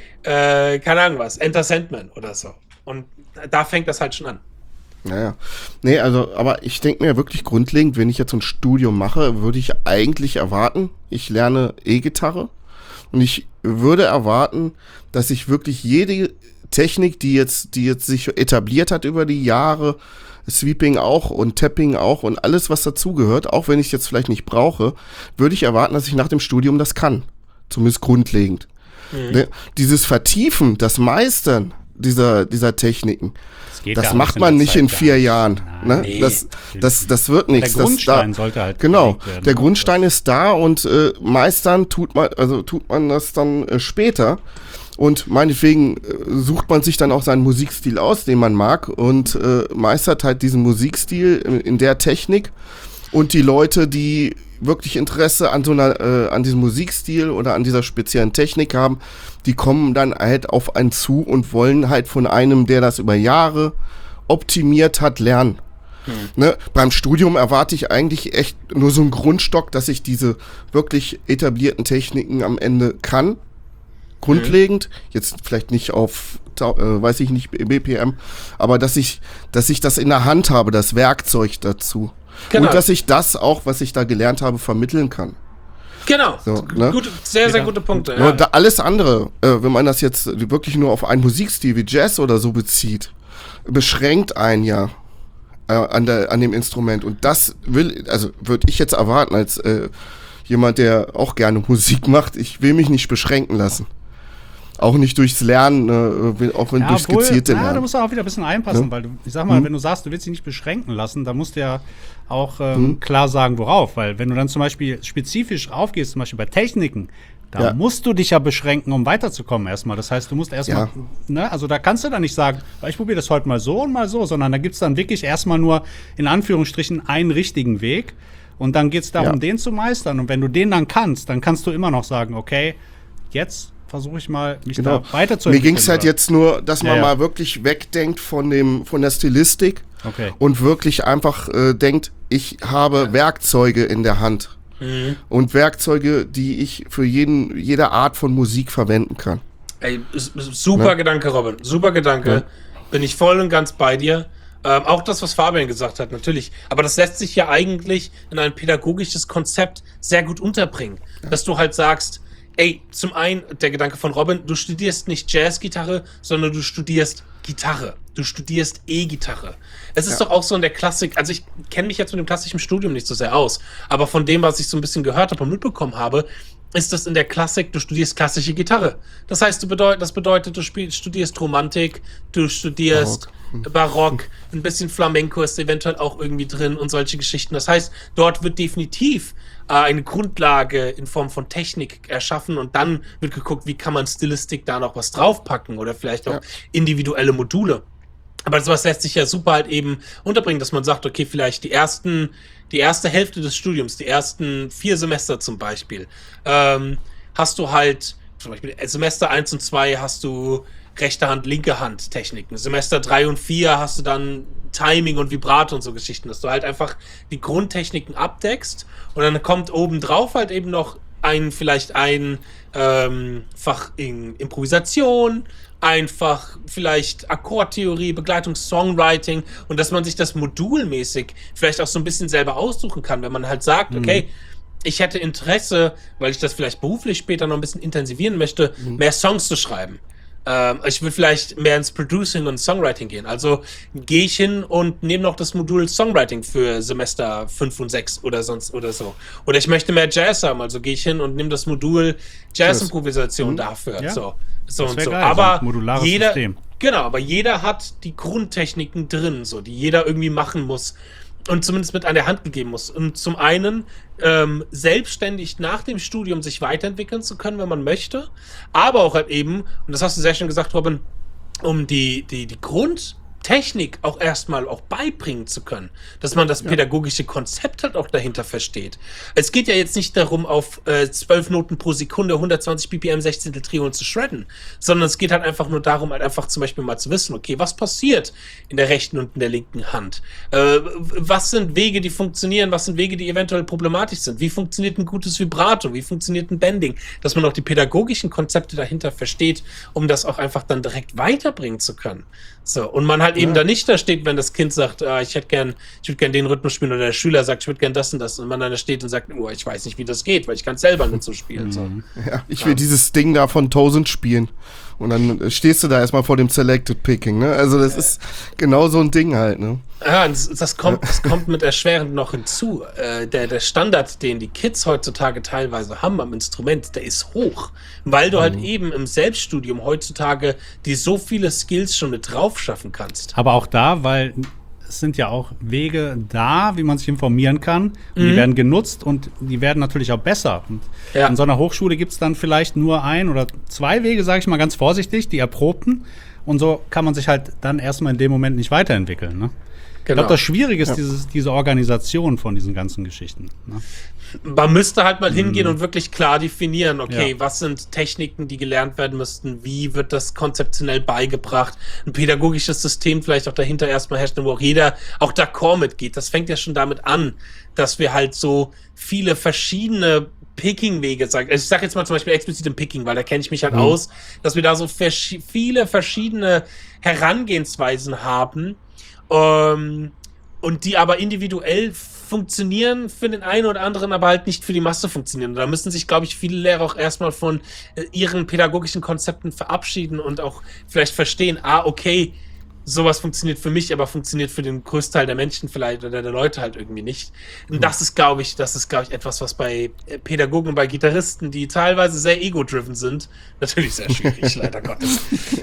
keine Ahnung was, Enter Sandman oder so. Und da fängt das halt schon an. Naja. Nee, also, aber ich denke mir wirklich grundlegend, wenn ich jetzt so ein Studium mache, würde ich eigentlich erwarten, ich lerne E-Gitarre und ich würde erwarten, dass ich wirklich jede Technik, die jetzt sich etabliert hat über die Jahre, Sweeping auch und Tapping auch und alles, was dazugehört, auch wenn ich es jetzt vielleicht nicht brauche, würde ich erwarten, dass ich nach dem Studium das kann. Zumindest grundlegend. Ne? Dieses Vertiefen, das Meistern dieser Techniken, das macht man nicht in 4 Jahren. Ne? Nee. Das wird nichts. Der Grundstein sollte halt genau, werden. Der Grundstein ist da und meistern tut man das dann später. Und meinetwegen sucht man sich dann auch seinen Musikstil aus, den man mag und meistert halt diesen Musikstil in der Technik. Und die Leute, die wirklich Interesse an an diesem Musikstil oder an dieser speziellen Technik haben, die kommen dann halt auf einen zu und wollen halt von einem, der das über Jahre optimiert hat, lernen. Ne? Beim Studium erwarte ich eigentlich echt nur so einen Grundstock, dass ich diese wirklich etablierten Techniken am Ende kann. Grundlegend, jetzt vielleicht nicht auf, weiß ich nicht, BPM, aber dass ich das in der Hand habe, das Werkzeug dazu. Genau. Und dass ich das auch, was ich da gelernt habe, vermitteln kann. Genau, so, ne? Sehr, sehr gute Punkte. Ja. Alles andere, wenn man das jetzt wirklich nur auf einen Musikstil wie Jazz oder so bezieht, beschränkt einen ja an dem Instrument. Und das würde ich jetzt erwarten als jemand, der auch gerne Musik macht. Ich will mich nicht beschränken lassen. Auch nicht durchs Lernen, auch wenn durchs gezielte Lernen. Ja, da musst du auch wieder ein bisschen einpassen, weil ich sag mal, wenn du sagst, du willst dich nicht beschränken lassen, dann musst du ja auch klar sagen, worauf. Weil wenn du dann zum Beispiel spezifisch aufgehst, zum Beispiel bei Techniken, da musst du dich ja beschränken, um weiterzukommen erstmal. Das heißt, du musst erstmal, ne, also da kannst du dann nicht sagen, ich probiere das heute mal so und mal so, sondern da gibt's dann wirklich erstmal nur in Anführungsstrichen einen richtigen Weg. Und dann geht's darum, den zu meistern. Und wenn du den dann kannst du immer noch sagen, okay, jetzt versuche ich mal, mich Genau. da weiterzuentwickeln. Mir ging es halt oder? jetzt nur, dass man Ja. mal wirklich wegdenkt von der Stilistik Okay. und wirklich einfach denkt, ich habe Werkzeuge in der Hand. Und Werkzeuge, die ich für jede Art von Musik verwenden kann. Ey, super Gedanke, Robin. Super Gedanke. Ja. Bin ich voll und ganz bei dir. Auch das, was Fabian gesagt hat, natürlich. Aber das lässt sich ja eigentlich in ein pädagogisches Konzept sehr gut unterbringen. Dass du halt sagst, ey, zum einen, der Gedanke von Robin, du studierst nicht Jazzgitarre, sondern du studierst Gitarre. Du studierst E-Gitarre. Es ist doch auch so in der Klassik, also ich kenne mich jetzt mit dem klassischen Studium nicht so sehr aus, aber von dem, was ich so ein bisschen gehört habe und mitbekommen habe, ist das in der Klassik, du studierst klassische Gitarre. Das heißt, das bedeutet, du studierst Romantik, du studierst Barock, ein bisschen Flamenco ist eventuell auch irgendwie drin und solche Geschichten. Das heißt, dort wird definitiv eine Grundlage in Form von Technik erschaffen und dann wird geguckt, wie kann man Stilistik da noch was draufpacken oder vielleicht auch individuelle Module. Aber sowas lässt sich ja super halt eben unterbringen, dass man sagt, okay, vielleicht die erste Hälfte des Studiums, die ersten 4 Semester zum Beispiel, hast du halt, zum Beispiel Semester 1 und 2 hast du rechte Hand, linke Hand Techniken. Semester 3 und 4 hast du dann Timing und Vibrato und so Geschichten, dass du halt einfach die Grundtechniken abdeckst und dann kommt obendrauf halt eben noch vielleicht ein Fach in Improvisation, einfach vielleicht Akkordtheorie, Begleitung, Songwriting und dass man sich das modulmäßig vielleicht auch so ein bisschen selber aussuchen kann, wenn man halt sagt, okay, ich hätte Interesse, weil ich das vielleicht beruflich später noch ein bisschen intensivieren möchte, mehr Songs zu schreiben. Ich will vielleicht mehr ins Producing und Songwriting gehen. Also gehe ich hin und nehme noch das Modul Songwriting für Semester 5 und 6 oder sonst oder so. Oder ich möchte mehr Jazz haben, also gehe ich hin und nehme das Modul Jazz-Improvisation dafür. Ja. Also So und so. Geil, Aber so ein modulares jeder, System. genau, aber jeder hat die Grundtechniken drin, so, die jeder irgendwie machen muss und zumindest mit an der Hand gegeben muss. Und zum einen selbstständig nach dem Studium sich weiterentwickeln zu können, wenn man möchte, aber auch halt eben, und das hast du sehr schön gesagt, Robin, um die Grundtechnik auch erstmal auch beibringen zu können, dass man das pädagogische Konzept halt auch dahinter versteht. Es geht ja jetzt nicht darum, auf 12 Noten pro Sekunde, 120 BPM, 16. Triolen zu shredden, sondern es geht halt einfach nur darum, halt einfach zum Beispiel mal zu wissen, okay, was passiert in der rechten und in der linken Hand? Was sind Wege, die funktionieren? Was sind Wege, die eventuell problematisch sind? Wie funktioniert ein gutes Vibrato? Wie funktioniert ein Bending? Dass man auch die pädagogischen Konzepte dahinter versteht, um das auch einfach dann direkt weiterbringen zu können. So, und man halt eben da nicht da steht, wenn das Kind sagt, ich würde gern den Rhythmus spielen, oder der Schüler sagt, ich würde gern das und das, und man dann da steht und sagt, ich weiß nicht, wie das geht, weil ich kann es selber nicht so spielen. So. Ja, ich will dieses Ding da von 1000 spielen. Und dann stehst du da erstmal vor dem Selected Picking, ne? Also das ist genau so ein Ding halt, ne? Ja, das kommt mit erschwerend noch hinzu. Der Standard, den die Kids heutzutage teilweise haben am Instrument, der ist hoch. Weil du halt eben im Selbststudium heutzutage dir so viele Skills schon mit drauf schaffen kannst. Aber auch da, weil es sind ja auch Wege da, wie man sich informieren kann. Und die werden genutzt und die werden natürlich auch besser. Und an so einer Hochschule gibt es dann vielleicht nur 1 oder 2 Wege, sage ich mal ganz vorsichtig, die erprobten. Und so kann man sich halt dann erstmal in dem Moment nicht weiterentwickeln. Ne? Ich glaube, das Schwierige ist diese Organisation von diesen ganzen Geschichten. Ne? Man müsste halt mal hingehen und wirklich klar definieren, okay, was sind Techniken, die gelernt werden müssten, wie wird das konzeptionell beigebracht, ein pädagogisches System vielleicht auch dahinter erstmal herstellen, wo auch jeder auch d'accord mitgeht. Das fängt ja schon damit an, dass wir halt so viele verschiedene Picking-Wege sagen. Also ich sage jetzt mal zum Beispiel explizit im Picking, weil da kenne ich mich halt aus, dass wir da so viele verschiedene Herangehensweisen haben, und die aber individuell funktionieren für den einen oder anderen, aber halt nicht für die Masse funktionieren. Und da müssen sich, glaube ich, viele Lehrer auch erstmal von ihren pädagogischen Konzepten verabschieden und auch vielleicht verstehen, okay, sowas funktioniert für mich, aber funktioniert für den größten Teil der Menschen vielleicht oder der Leute halt irgendwie nicht. Und das ist, glaube ich, etwas, was bei Pädagogen und bei Gitarristen, die teilweise sehr ego-driven sind, natürlich sehr schwierig, leider Gottes.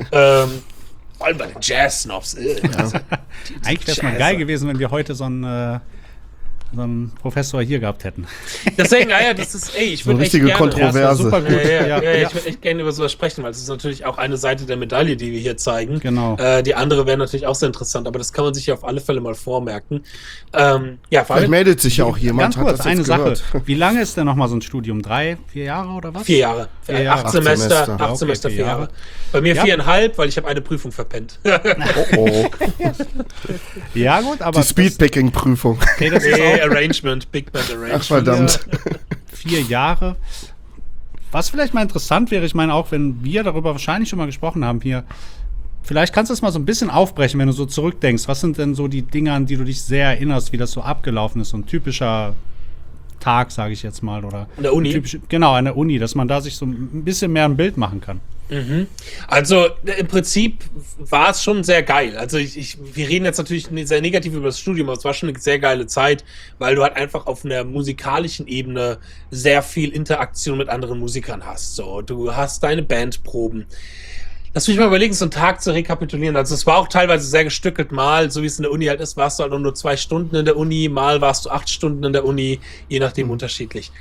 Vor allem bei den Jazz-Snobs. Eigentlich wäre es mal geil gewesen, wenn wir heute so ein einen Professor hier gehabt hätten. Deswegen, das ist, ich So würde echt richtige gerne. Kontroverse. super gut. Ich würde echt gerne über sowas sprechen, weil es ist natürlich auch eine Seite der Medaille, die wir hier zeigen. Genau. Die andere wäre natürlich auch sehr interessant, aber das kann man sich ja auf alle Fälle mal vormerken. Vielleicht meldet sich ja auch jemand. Ganz kurz, das eine jetzt Sache. gehört. Wie lange ist denn nochmal so ein Studium? 3, 4 Jahre oder was? 4 Jahre. 4 Jahre. 8 Semester, Okay, 4 4 Jahre. Bei mir Ja. 4,5, weil ich habe eine Prüfung verpennt. Oh. Ja, gut, aber. Die Speedpicking-Prüfung. Okay, das ist Nee, auch Arrangement, Big Band Arrangement. Ach, verdammt. 4 Jahre. Was vielleicht mal interessant wäre, ich meine, auch wenn wir darüber wahrscheinlich schon mal gesprochen haben hier, vielleicht kannst du es mal so ein bisschen aufbrechen, wenn du so zurückdenkst. Was sind denn so die Dinge, an die du dich sehr erinnerst, wie das so abgelaufen ist? So ein typischer Tag, sage ich jetzt mal. Oder An der Uni? Genau, an der Uni, dass man da sich so ein bisschen mehr ein Bild machen kann. Also im Prinzip war es schon sehr geil. Also wir reden jetzt natürlich sehr negativ über das Studium, aber es war schon eine sehr geile Zeit, weil du halt einfach auf einer musikalischen Ebene sehr viel Interaktion mit anderen Musikern hast. So, du hast deine Bandproben. Lass mich mal überlegen, so einen Tag zu rekapitulieren. Also es war auch teilweise sehr gestückelt. Mal, so wie es in der Uni halt ist, warst du halt nur 2 Stunden in der Uni, mal warst du 8 Stunden in der Uni, je nachdem unterschiedlich.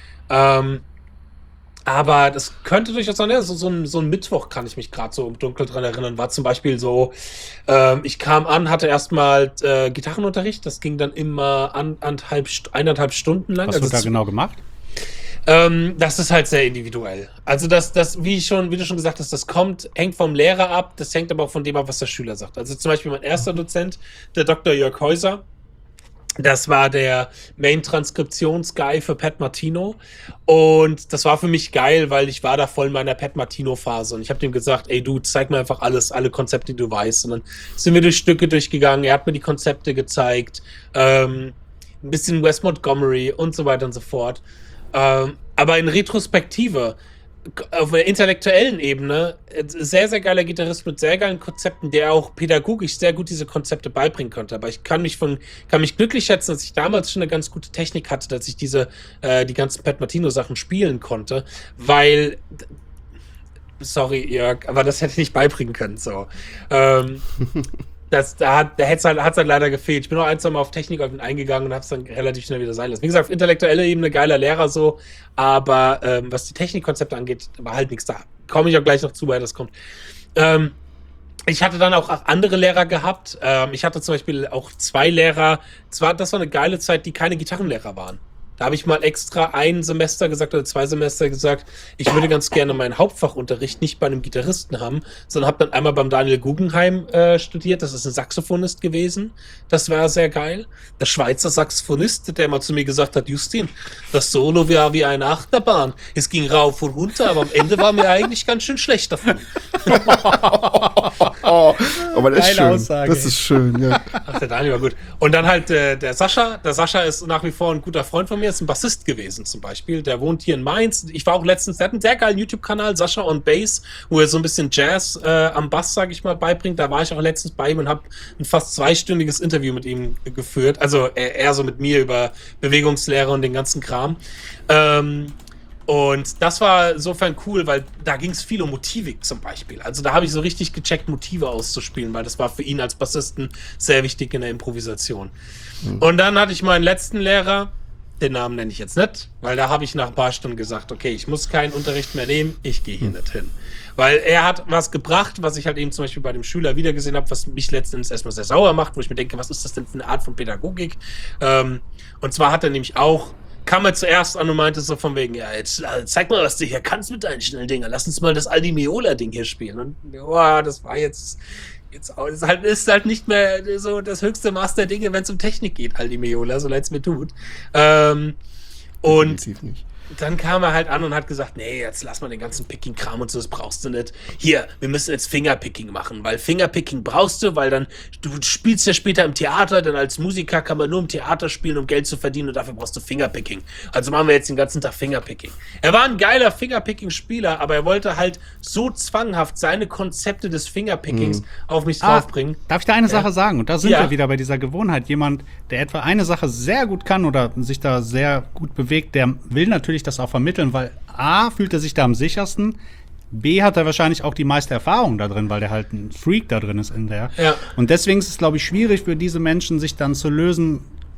Aber das könnte durchaus sein, ja, so ein Mittwoch kann ich mich gerade so im Dunkeln dran erinnern, war zum Beispiel so, ich kam an, hatte erstmal Gitarrenunterricht, das ging dann immer 1,5 Stunden lang. Was Also wird da genau gemacht? das ist halt sehr individuell. Also wie du schon gesagt hast, hängt vom Lehrer ab, das hängt aber auch von dem ab, was der Schüler sagt. Also zum Beispiel mein erster Dozent, der Dr. Jörg Häuser, das war der Main-Transkriptions-Guy für Pat Martino und das war für mich geil, weil ich war da voll in meiner Pat Martino-Phase und ich habe dem gesagt, ey du, zeig mir einfach alle Konzepte, die du weißt, und dann sind wir durch Stücke durchgegangen, er hat mir die Konzepte gezeigt, ein bisschen Wes Montgomery und so weiter und so fort, aber in Retrospektive, auf der intellektuellen Ebene, sehr, sehr geiler Gitarrist mit sehr geilen Konzepten, der auch pädagogisch sehr gut diese Konzepte beibringen konnte. Aber ich kann mich glücklich schätzen, dass ich damals schon eine ganz gute Technik hatte, dass ich die ganzen Pat Martino-Sachen spielen konnte, weil, sorry, Jörg, aber das hätte ich nicht beibringen können, so. Da hat's halt leider gefehlt. Ich bin auch ein, zwei Mal auf Technik eingegangen und hab's dann relativ schnell wieder sein lassen. Wie gesagt, auf intellektueller Ebene geiler Lehrer so, aber was die Technikkonzepte angeht, war halt nichts da. Komme ich auch gleich noch zu, weil das kommt. Ich hatte dann auch andere Lehrer gehabt. Ich hatte zum Beispiel auch 2 Lehrer. Das war eine geile Zeit, die keine Gitarrenlehrer waren. Da habe ich mal extra 1 Semester gesagt oder 2 Semester gesagt, ich würde ganz gerne meinen Hauptfachunterricht nicht bei einem Gitarristen haben, sondern habe dann einmal beim Daniel Guggenheim studiert. Das ist ein Saxophonist gewesen. Das war sehr geil. Der Schweizer Saxophonist, der mal zu mir gesagt hat, Justin, das Solo war wie eine Achterbahn. Es ging rauf und runter, aber am Ende war mir eigentlich ganz schön schlecht davon. Oh, aber das ist Geile schön. Aussage, Das ist schön, ja. Ach, der Daniel war gut. Und dann halt der Sascha. Der Sascha ist nach wie vor ein guter Freund von mir, ist ein Bassist gewesen zum Beispiel. Der wohnt hier in Mainz. Ich war auch letztens, der hat einen sehr geilen YouTube-Kanal, Sascha on Bass, wo er so ein bisschen Jazz am Bass, sag ich mal, beibringt. Da war ich auch letztens bei ihm und habe ein fast 2-stündiges Interview mit ihm geführt. Also er so mit mir über Bewegungslehre und den ganzen Kram. Und das war insofern cool, weil da ging es viel um Motivik zum Beispiel. Also da habe ich so richtig gecheckt, Motive auszuspielen, weil das war für ihn als Bassisten sehr wichtig in der Improvisation. Und dann hatte ich meinen letzten Lehrer, den Namen nenne ich jetzt nicht, weil da habe ich nach ein paar Stunden gesagt, okay, ich muss keinen Unterricht mehr nehmen, ich gehe hier nicht hin. Weil er hat was gebracht, was ich halt eben zum Beispiel bei dem Schüler wiedergesehen habe, was mich letztens erstmal sehr sauer macht, wo ich mir denke, was ist das denn für eine Art von Pädagogik? Und zwar hat er nämlich auch, kam er zuerst an und meinte so von wegen, ja, jetzt zeig mal, was du hier kannst mit deinen schnellen Dingern. Lass uns mal das Aldi Meola-Ding hier spielen. Und ja, das war jetzt auch, ist halt nicht mehr so das höchste Maß der Dinge, wenn es um Technik geht, Aldi Meola, so leid es mir tut. Und Definitiv nicht. dann kam er halt an und hat gesagt, nee, jetzt lass mal den ganzen Picking-Kram und so, das brauchst du nicht. Hier, wir müssen jetzt Fingerpicking machen, weil Fingerpicking brauchst du, weil dann, du spielst ja später im Theater, denn als Musiker kann man nur im Theater spielen, um Geld zu verdienen, und dafür brauchst du Fingerpicking. Also machen wir jetzt den ganzen Tag Fingerpicking. Er war ein geiler Fingerpicking-Spieler, aber er wollte halt so zwanghaft seine Konzepte des Fingerpickings auf mich draufbringen. Darf ich da eine Sache sagen? Und da sind Ja. wir wieder bei dieser Gewohnheit. Jemand, der etwa eine Sache sehr gut kann oder sich da sehr gut bewegt, der will natürlich das auch vermitteln, weil A, fühlt er sich da am sichersten, B, hat er wahrscheinlich auch die meiste Erfahrung da drin, weil der halt ein Freak da drin ist in der. Ja. Und deswegen ist es, glaube ich, schwierig für diese Menschen, sich dann zu lösen,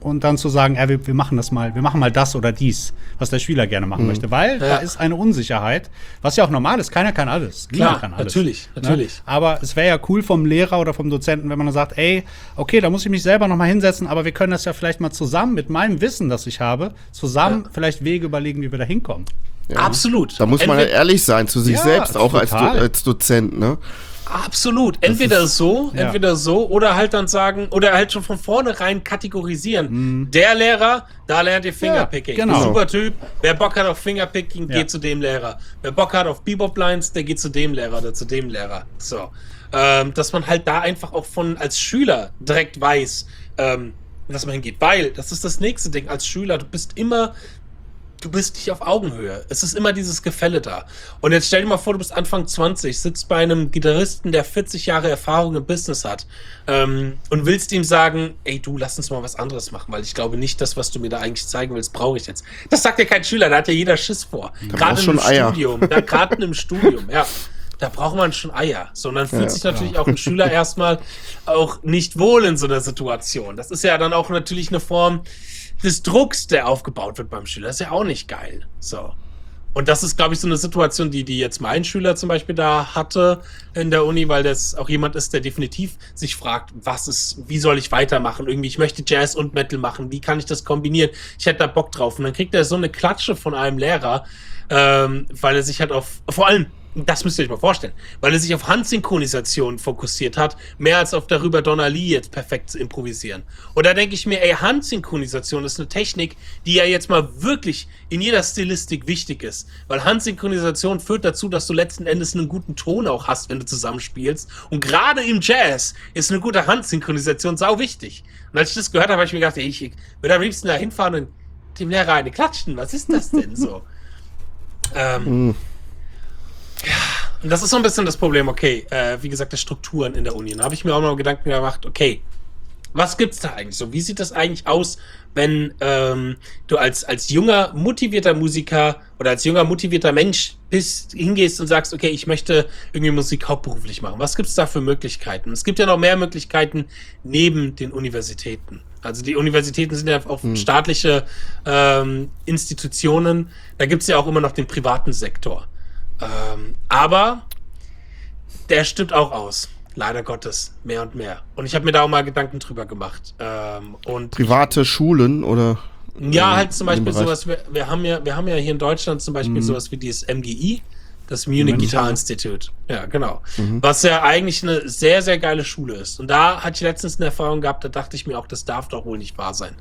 und dann zu sagen, wir machen mal das oder dies, was der Schüler gerne machen möchte. Weil da ist eine Unsicherheit, was ja auch normal ist. Keiner kann alles. Niemand kann alles. Natürlich. Ne? Aber es wäre ja cool vom Lehrer oder vom Dozenten, wenn man dann sagt, okay, da muss ich mich selber nochmal hinsetzen, aber wir können das ja vielleicht mal zusammen mit meinem Wissen, das ich habe, vielleicht Wege überlegen, wie wir da hinkommen. Ja. Absolut. Da muss man ja ehrlich sein zu sich selbst, auch als Dozent, ne? Absolut. Entweder so oder halt dann sagen, oder halt schon von vornherein kategorisieren. Der Lehrer, da lernt ihr Fingerpicking. Ja, genau. Super Typ. Wer Bock hat auf Fingerpicking, geht zu dem Lehrer. Wer Bock hat auf Bebop-Lines, der geht zu dem Lehrer oder zu dem Lehrer. So. Dass man halt da einfach auch als Schüler direkt weiß, dass man hingeht. Weil, das ist das nächste Ding, als Schüler, du bist nicht auf Augenhöhe. Es ist immer dieses Gefälle da. Und jetzt stell dir mal vor, du bist Anfang 20, sitzt bei einem Gitarristen, der 40 Jahre Erfahrung im Business hat, und willst ihm sagen, ey, du, lass uns mal was anderes machen, weil ich glaube nicht, das, was du mir da eigentlich zeigen willst, brauche ich jetzt. Das sagt ja kein Schüler, da hat ja jeder Schiss vor. Gerade im Studium, ja. Da braucht man schon Eier. So, und dann fühlt sich natürlich auch ein Schüler erstmal auch nicht wohl in so einer Situation. Das ist ja dann auch natürlich eine Form des Drucks, der aufgebaut wird beim Schüler. Das ist ja auch nicht geil. So. Und das ist, glaube ich, so eine Situation, die jetzt mein Schüler zum Beispiel da hatte in der Uni, weil das auch jemand ist, der definitiv sich fragt, wie soll ich weitermachen? Irgendwie, ich möchte Jazz und Metal machen. Wie kann ich das kombinieren? Ich hätte da Bock drauf. Und dann kriegt er so eine Klatsche von einem Lehrer, weil er sich halt vor allem, das müsst ihr euch mal vorstellen, weil er sich auf Handsynchronisation fokussiert hat, mehr als auf darüber Donna Lee jetzt perfekt zu improvisieren. Und da denke ich mir, Handsynchronisation ist eine Technik, die ja jetzt mal wirklich in jeder Stilistik wichtig ist. Weil Handsynchronisation führt dazu, dass du letzten Endes einen guten Ton auch hast, wenn du zusammenspielst. Und gerade im Jazz ist eine gute Handsynchronisation sau wichtig. Und als ich das gehört habe, habe ich mir gedacht, ich würde am liebsten da hinfahren und dem Lehrer eine klatschen. Was ist das denn so? Ja, und das ist so ein bisschen das Problem, wie gesagt, der Strukturen in der Uni. Da habe ich mir auch noch Gedanken gemacht, was gibt's da eigentlich so? Wie sieht das eigentlich aus, wenn du als junger, motivierter Musiker oder als junger, motivierter Mensch hingehst und sagst, ich möchte irgendwie Musik hauptberuflich machen. Was gibt's da für Möglichkeiten? Es gibt ja noch mehr Möglichkeiten neben den Universitäten. Also die Universitäten sind ja auch staatliche Institutionen. Da gibt's ja auch immer noch den privaten Sektor. Aber der stimmt auch aus. Leider Gottes. Mehr und mehr. Und ich habe mir da auch mal Gedanken drüber gemacht. Und private Schulen oder? Ja, halt zum Beispiel sowas. Wir haben ja hier in Deutschland zum Beispiel sowas wie dieses MGI, das Munich Guitar Institute. Ja, genau. Was ja eigentlich eine sehr, sehr geile Schule ist. Und da hatte ich letztens eine Erfahrung gehabt, da dachte ich mir auch, das darf doch wohl nicht wahr sein.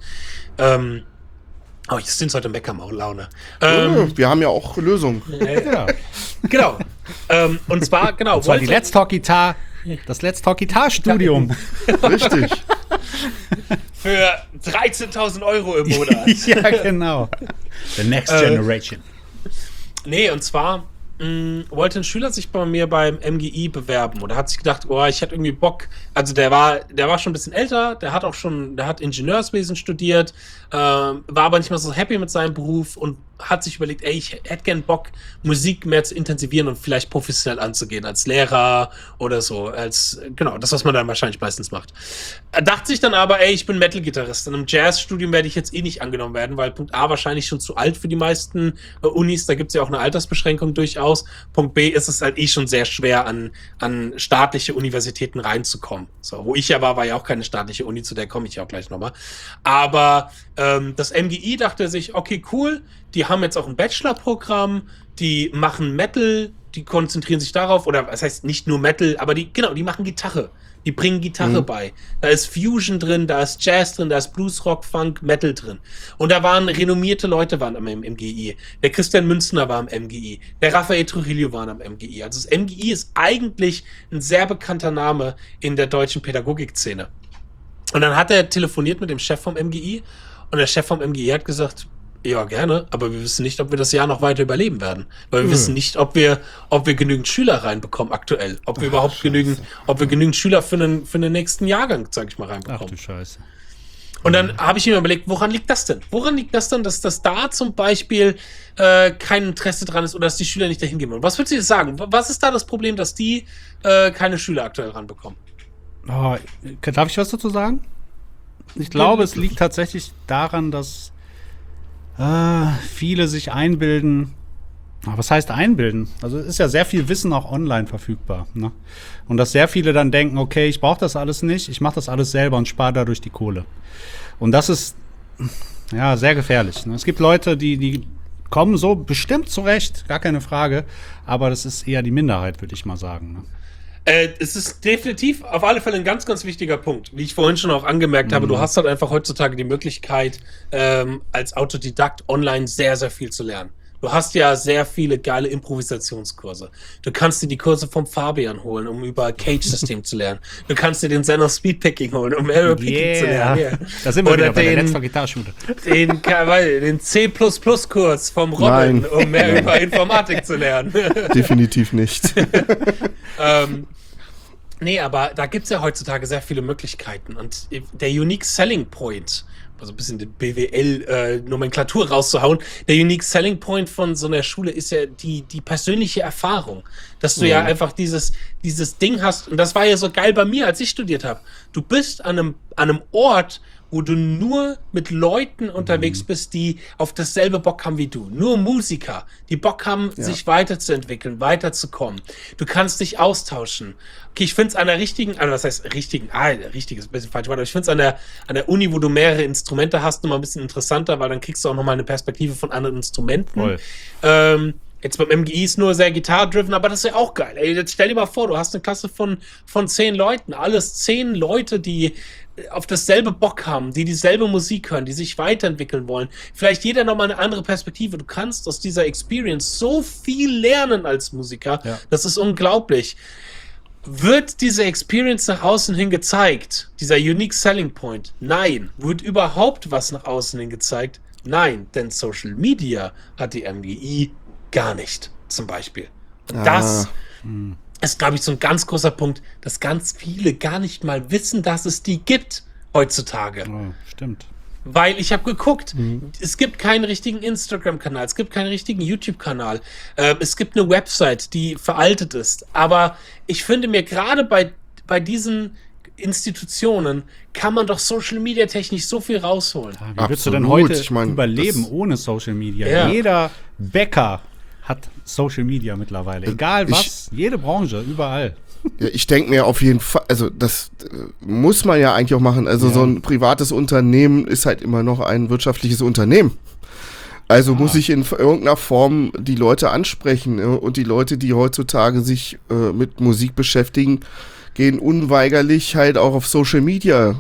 Jetzt sind heute Meckermaul-Laune. Wir haben ja auch Lösungen. Ja. Genau. Und zwar, Und zwar die Let's Talk Guitar, das Let's Talk Guitar Studium. Richtig. Für 13.000 Euro im Monat. Ja, genau. The Next Generation. Nee, und zwar wollte ein Schüler sich bei mir beim MGI bewerben und er hat sich gedacht, ich hätte irgendwie Bock. Also der war schon ein bisschen älter, der hat Ingenieurswesen studiert, war aber nicht mehr so happy mit seinem Beruf und hat sich überlegt, ich hätte gern Bock, Musik mehr zu intensivieren und vielleicht professionell anzugehen, als Lehrer oder so, das, was man dann wahrscheinlich meistens macht. Er dachte sich dann aber, ich bin Metal-Gitarrist. In einem Jazzstudium werde ich jetzt nicht angenommen werden, weil Punkt A wahrscheinlich schon zu alt für die meisten Unis, da gibt es ja auch eine Altersbeschränkung durchaus. Punkt B ist es halt schon sehr schwer, an staatliche Universitäten reinzukommen. So, wo ich ja war ja auch keine staatliche Uni, zu der komme ich ja auch gleich nochmal. Aber das MGI dachte sich, cool, die haben jetzt auch ein Bachelor-Programm, die machen Metal, die konzentrieren sich darauf, oder was heißt nicht nur Metal, aber die machen Gitarre. Die bringen Gitarre bei. Da ist Fusion drin, da ist Jazz drin, da ist Blues, Rock, Funk, Metal drin. Und da waren renommierte Leute am MGI. Der Christian Münzner war am MGI. Der Raphael Trujillo war am MGI. Also das MGI ist eigentlich ein sehr bekannter Name in der deutschen Pädagogikszene. Und dann hat er telefoniert mit dem Chef vom MGI und der Chef vom MGI hat gesagt, ja, gerne, aber wir wissen nicht, ob wir das Jahr noch weiter überleben werden. Weil wir wissen nicht, ob wir genügend Schüler reinbekommen aktuell. Ob wir überhaupt genügend Schüler für den nächsten Jahrgang, sag ich mal, reinbekommen. Ach du Scheiße. Und dann habe ich mir überlegt, woran liegt das denn? Woran liegt das denn, dass da zum Beispiel kein Interesse dran ist oder dass die Schüler nicht dahin gehen wollen? Was würdest du jetzt sagen? Was ist da das Problem, dass die keine Schüler aktuell ranbekommen? Darf ich was dazu sagen? Ich glaube, es liegt tatsächlich daran, dass viele sich einbilden. Was heißt einbilden? Also es ist ja sehr viel Wissen auch online verfügbar. Ne? Und dass sehr viele dann denken, okay, ich brauche das alles nicht, ich mache das alles selber und spare dadurch die Kohle. Und das ist ja sehr gefährlich. Ne? Es gibt Leute, die kommen so bestimmt zurecht, gar keine Frage, aber das ist eher die Minderheit, würde ich mal sagen. Ne? Es ist definitiv auf alle Fälle ein ganz, ganz wichtiger Punkt. Wie ich vorhin schon auch angemerkt habe, du hast halt einfach heutzutage die Möglichkeit, als Autodidakt online sehr, sehr viel zu lernen. Du hast ja sehr viele geile Improvisationskurse. Du kannst dir die Kurse vom Fabian holen, um über Cage-System zu lernen. Du kannst dir den Zen of Speedpicking holen, um mehr über Picking zu lernen. Yeah. Da sind wir wieder bei der letzten Gitarreschule. Den C++-Kurs vom Robin, um mehr über Informatik zu lernen. Definitiv nicht. Nee, aber da gibt's ja heutzutage sehr viele Möglichkeiten. Und der Unique Selling Point, also ein bisschen die BWL-Nomenklatur rauszuhauen, der Unique Selling Point von so einer Schule ist ja die persönliche Erfahrung. Dass du ja einfach dieses Ding hast, und das war ja so geil bei mir, als ich studiert habe. Du bist an einem Ort, wo du nur mit Leuten unterwegs bist, die auf dasselbe Bock haben wie du. Nur Musiker, die Bock haben, sich weiterzuentwickeln, weiterzukommen. Du kannst dich austauschen. Okay, ich finde es an der richtigen, also was heißt richtigen, richtig ist ein bisschen falsch, aber ich finde es an der Uni, wo du mehrere Instrumente hast, nochmal ein bisschen interessanter, weil dann kriegst du auch nochmal eine Perspektive von anderen Instrumenten. Jetzt beim MGI ist nur sehr Gitarre-driven, aber das ist ja auch geil. Ey, jetzt stell dir mal vor, du hast eine Klasse von 10 Leuten. Alles 10 Leute, die auf dasselbe Bock haben, die dieselbe Musik hören, die sich weiterentwickeln wollen. Vielleicht jeder nochmal eine andere Perspektive. Du kannst aus dieser Experience so viel lernen als Musiker. Ja. Das ist unglaublich. Wird diese Experience nach außen hin gezeigt? Dieser Unique Selling Point? Nein. Wird überhaupt was nach außen hin gezeigt? Nein. Denn Social Media hat die MGI gar nicht, zum Beispiel. Und das ist, glaube ich, so ein ganz großer Punkt, dass ganz viele gar nicht mal wissen, dass es die gibt heutzutage. Oh, stimmt. Weil ich habe geguckt, es gibt keinen richtigen Instagram-Kanal, es gibt keinen richtigen YouTube-Kanal, es gibt eine Website, die veraltet ist. Aber ich finde mir gerade bei diesen Institutionen kann man doch Social Media technisch so viel rausholen. Wie würdest du denn heute überleben ohne Social Media? Ja. Jeder Bäcker hat Social Media mittlerweile. Egal was, jede Branche, überall. Ja, ich denke mir auf jeden Fall, also das muss man ja eigentlich auch machen. Also so ein privates Unternehmen ist halt immer noch ein wirtschaftliches Unternehmen. Also muss ich in irgendeiner Form die Leute ansprechen. Und die Leute, die heutzutage sich mit Musik beschäftigen, gehen unweigerlich halt auch auf Social Media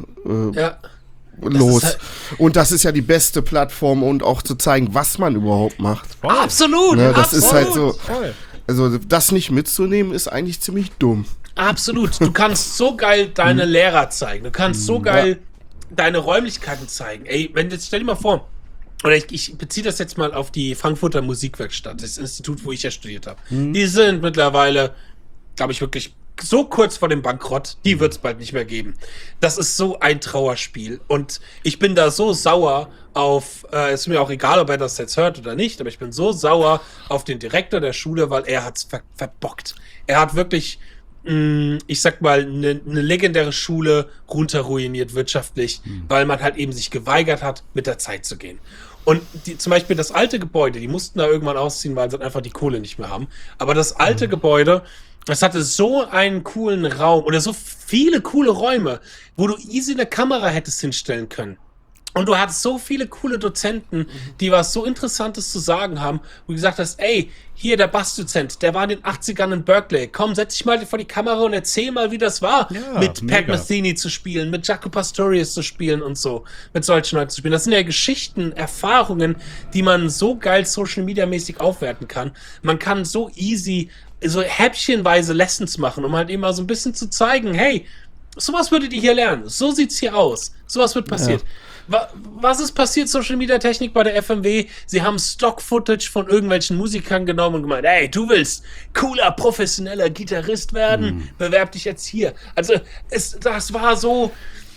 los. Halt und das ist ja die beste Plattform, und auch zu zeigen, was man überhaupt macht. Absolut! Ne, das absolut. ist halt so. Also das nicht mitzunehmen, ist eigentlich ziemlich dumm. Absolut. Du kannst so geil deine Lehrer zeigen. Du kannst so geil deine Räumlichkeiten zeigen. Ey, stell dir mal vor, oder ich beziehe das jetzt mal auf die Frankfurter Musikwerkstatt, das Institut, wo ich ja studiert habe. Die sind mittlerweile, glaube ich, wirklich so kurz vor dem Bankrott, die wird es bald nicht mehr geben. Das ist so ein Trauerspiel. Und ich bin da so sauer auf, ist mir auch egal, ob er das jetzt hört oder nicht, aber ich bin so sauer auf den Direktor der Schule, weil er hat's verbockt. Er hat wirklich, ich sag mal, eine legendäre Schule runterruiniert wirtschaftlich, weil man halt eben sich geweigert hat, mit der Zeit zu gehen. Und zum Beispiel das alte Gebäude, die mussten da irgendwann ausziehen, weil sie einfach die Kohle nicht mehr haben. Aber das alte Gebäude, das hatte so einen coolen Raum oder so viele coole Räume, wo du easy eine Kamera hättest hinstellen können. Und du hattest so viele coole Dozenten, die was so Interessantes zu sagen haben, wo du gesagt hast, ey, hier der Bassdozent, der war in den 80ern in Berkeley. Komm, setz dich mal vor die Kamera und erzähl mal, wie das war, mit Pat Metheny zu spielen, mit Jaco Pastorius zu spielen und so, mit solchen Leuten zu spielen. Das sind ja Geschichten, Erfahrungen, die man so geil Social-Media-mäßig aufwerten kann. Man kann so easy, so häppchenweise Lessons machen, um halt immer so ein bisschen zu zeigen, hey, sowas würdet ihr hier lernen, so sieht's hier aus, sowas wird passiert. Was ist passiert, Social Media Technik bei der FMW? Sie haben Stock-Footage von irgendwelchen Musikern genommen und gemeint, ey, du willst cooler, professioneller Gitarrist werden? Bewerb dich jetzt hier. Also, das war so,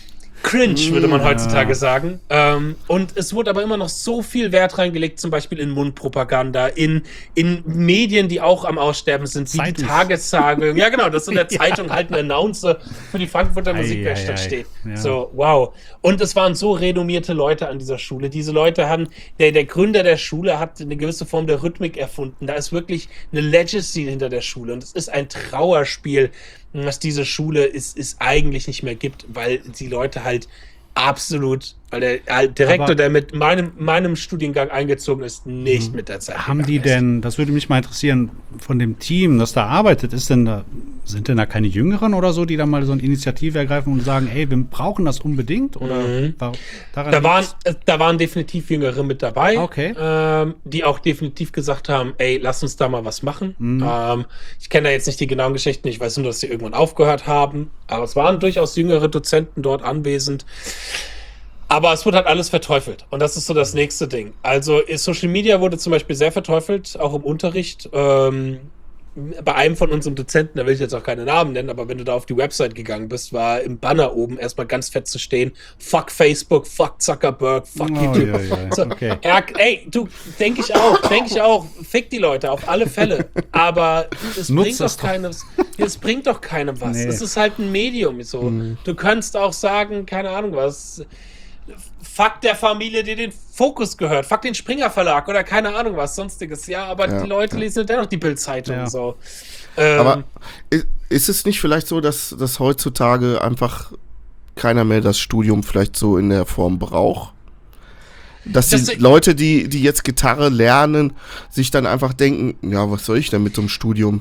cringe, würde man heutzutage sagen. Und es wurde aber immer noch so viel Wert reingelegt, zum Beispiel in Mundpropaganda, in Medien, die auch am Aussterben sind, wie die Tageszeitung. Ja, genau, dass in der Zeitung halt ein Announcer für die Frankfurter Musikwerkstatt steht. Ja. So, wow. Und es waren so renommierte Leute an dieser Schule. Diese Leute haben, der Gründer der Schule hat eine gewisse Form der Rhythmik erfunden. Da ist wirklich eine Legacy hinter der Schule. Und es ist ein Trauerspiel, was diese Schule ist eigentlich nicht mehr gibt, weil die Leute halt absolut, weil der Direktor, der mit meinem Studiengang eingezogen ist, nicht mit der Zeit haben die denn, das würde mich mal interessieren, von dem Team, das da arbeitet, sind denn da keine Jüngeren oder so, die da mal so eine Initiative ergreifen und sagen, ey, wir brauchen das unbedingt? Oder da waren definitiv Jüngere mit dabei, die auch definitiv gesagt haben, ey, lass uns da mal was machen. Ich kenne da jetzt nicht die genauen Geschichten, ich weiß nur, dass sie irgendwann aufgehört haben, aber es waren durchaus jüngere Dozenten dort anwesend. Aber es wird halt alles verteufelt. Und das ist so das nächste Ding. Also Social Media wurde zum Beispiel sehr verteufelt, auch im Unterricht. Bei einem von unseren Dozenten, da will ich jetzt auch keine Namen nennen, aber wenn du da auf die Website gegangen bist, war im Banner oben erstmal ganz fett zu stehen, fuck Facebook, fuck Zuckerberg, fuck YouTube. Ey, du, denke ich auch, fick die Leute, auf alle Fälle. Aber es bringt doch keinem was. Es ist halt ein Medium. So. Du kannst auch sagen, keine Ahnung was, fuck der Familie, die den Fokus gehört, fuck den Springer Verlag oder keine Ahnung was, sonstiges. Ja, aber die Leute lesen dennoch die Bild-Zeitung. So. Aber ist es nicht vielleicht so, dass heutzutage einfach keiner mehr das Studium vielleicht so in der Form braucht? Dass die Leute, die jetzt Gitarre lernen, sich dann einfach denken, ja, was soll ich denn mit so einem Studium?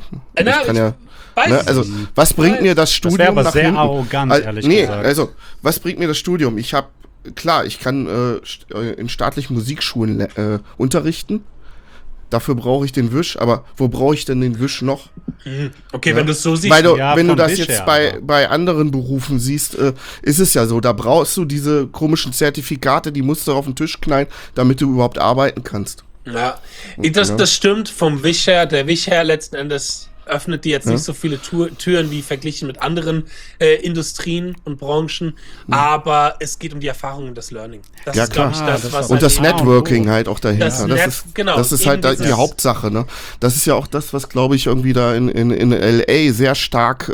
Was bringt mir das Studium? Das wäre aber sehr arrogant, ehrlich gesagt. Also, was bringt mir das Studium? Ich kann in staatlichen Musikschulen unterrichten. Dafür brauche ich den Wisch, aber wo brauche ich denn den Wisch noch? Okay, wenn du es so siehst. Wenn du das jetzt bei anderen Berufen siehst, ist es ja so, da brauchst du diese komischen Zertifikate, die musst du auf den Tisch knallen, damit du überhaupt arbeiten kannst. Ja, das stimmt vom Wisch her. Der Wisch her letzten Endes öffnet die jetzt nicht so viele Türen wie verglichen mit anderen Industrien und Branchen, aber es geht um die Erfahrung und das Learning. Das ist, glaube ich, was und das Networking halt auch dahinter. Das ist halt die Hauptsache, ne? Das ist ja auch das, was, glaube ich, irgendwie da in LA sehr stark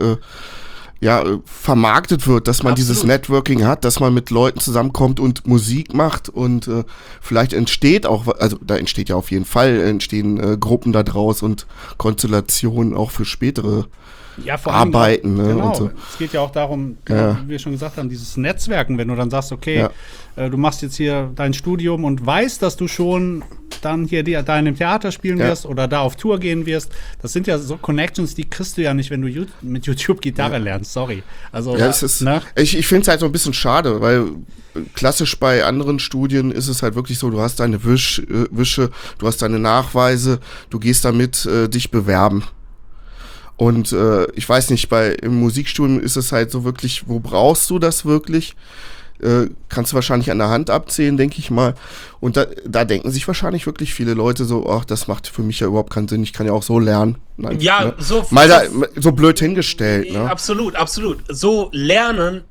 vermarktet wird, dass man dieses Networking hat, dass man mit Leuten zusammenkommt und Musik macht und vielleicht entsteht auch, also da entsteht ja auf jeden Fall, entstehen Gruppen da draus und Konstellationen auch für spätere Arbeiten. Ne, genau, und so. Es geht ja auch darum, wie wir schon gesagt haben, dieses Netzwerken, wenn du dann sagst, okay, du machst jetzt hier dein Studium und weißt, dass du schon dann hier da in dem Theater spielen wirst oder da auf Tour gehen wirst. Das sind ja so Connections, die kriegst du ja nicht, wenn du mit YouTube Gitarre lernst, sorry. Also, ich finde es halt so ein bisschen schade, weil klassisch bei anderen Studien ist es halt wirklich so, du hast deine Wische, du hast deine Nachweise, du gehst damit dich bewerben. Und ich weiß nicht, im Musikstudium ist es halt so wirklich, wo brauchst du das wirklich? Kannst du wahrscheinlich an der Hand abzählen, denke ich mal. Und da denken sich wahrscheinlich wirklich viele Leute so, ach, das macht für mich ja überhaupt keinen Sinn, ich kann ja auch so lernen. Nein, ja, so blöd hingestellt. Ne? Absolut. So lernen,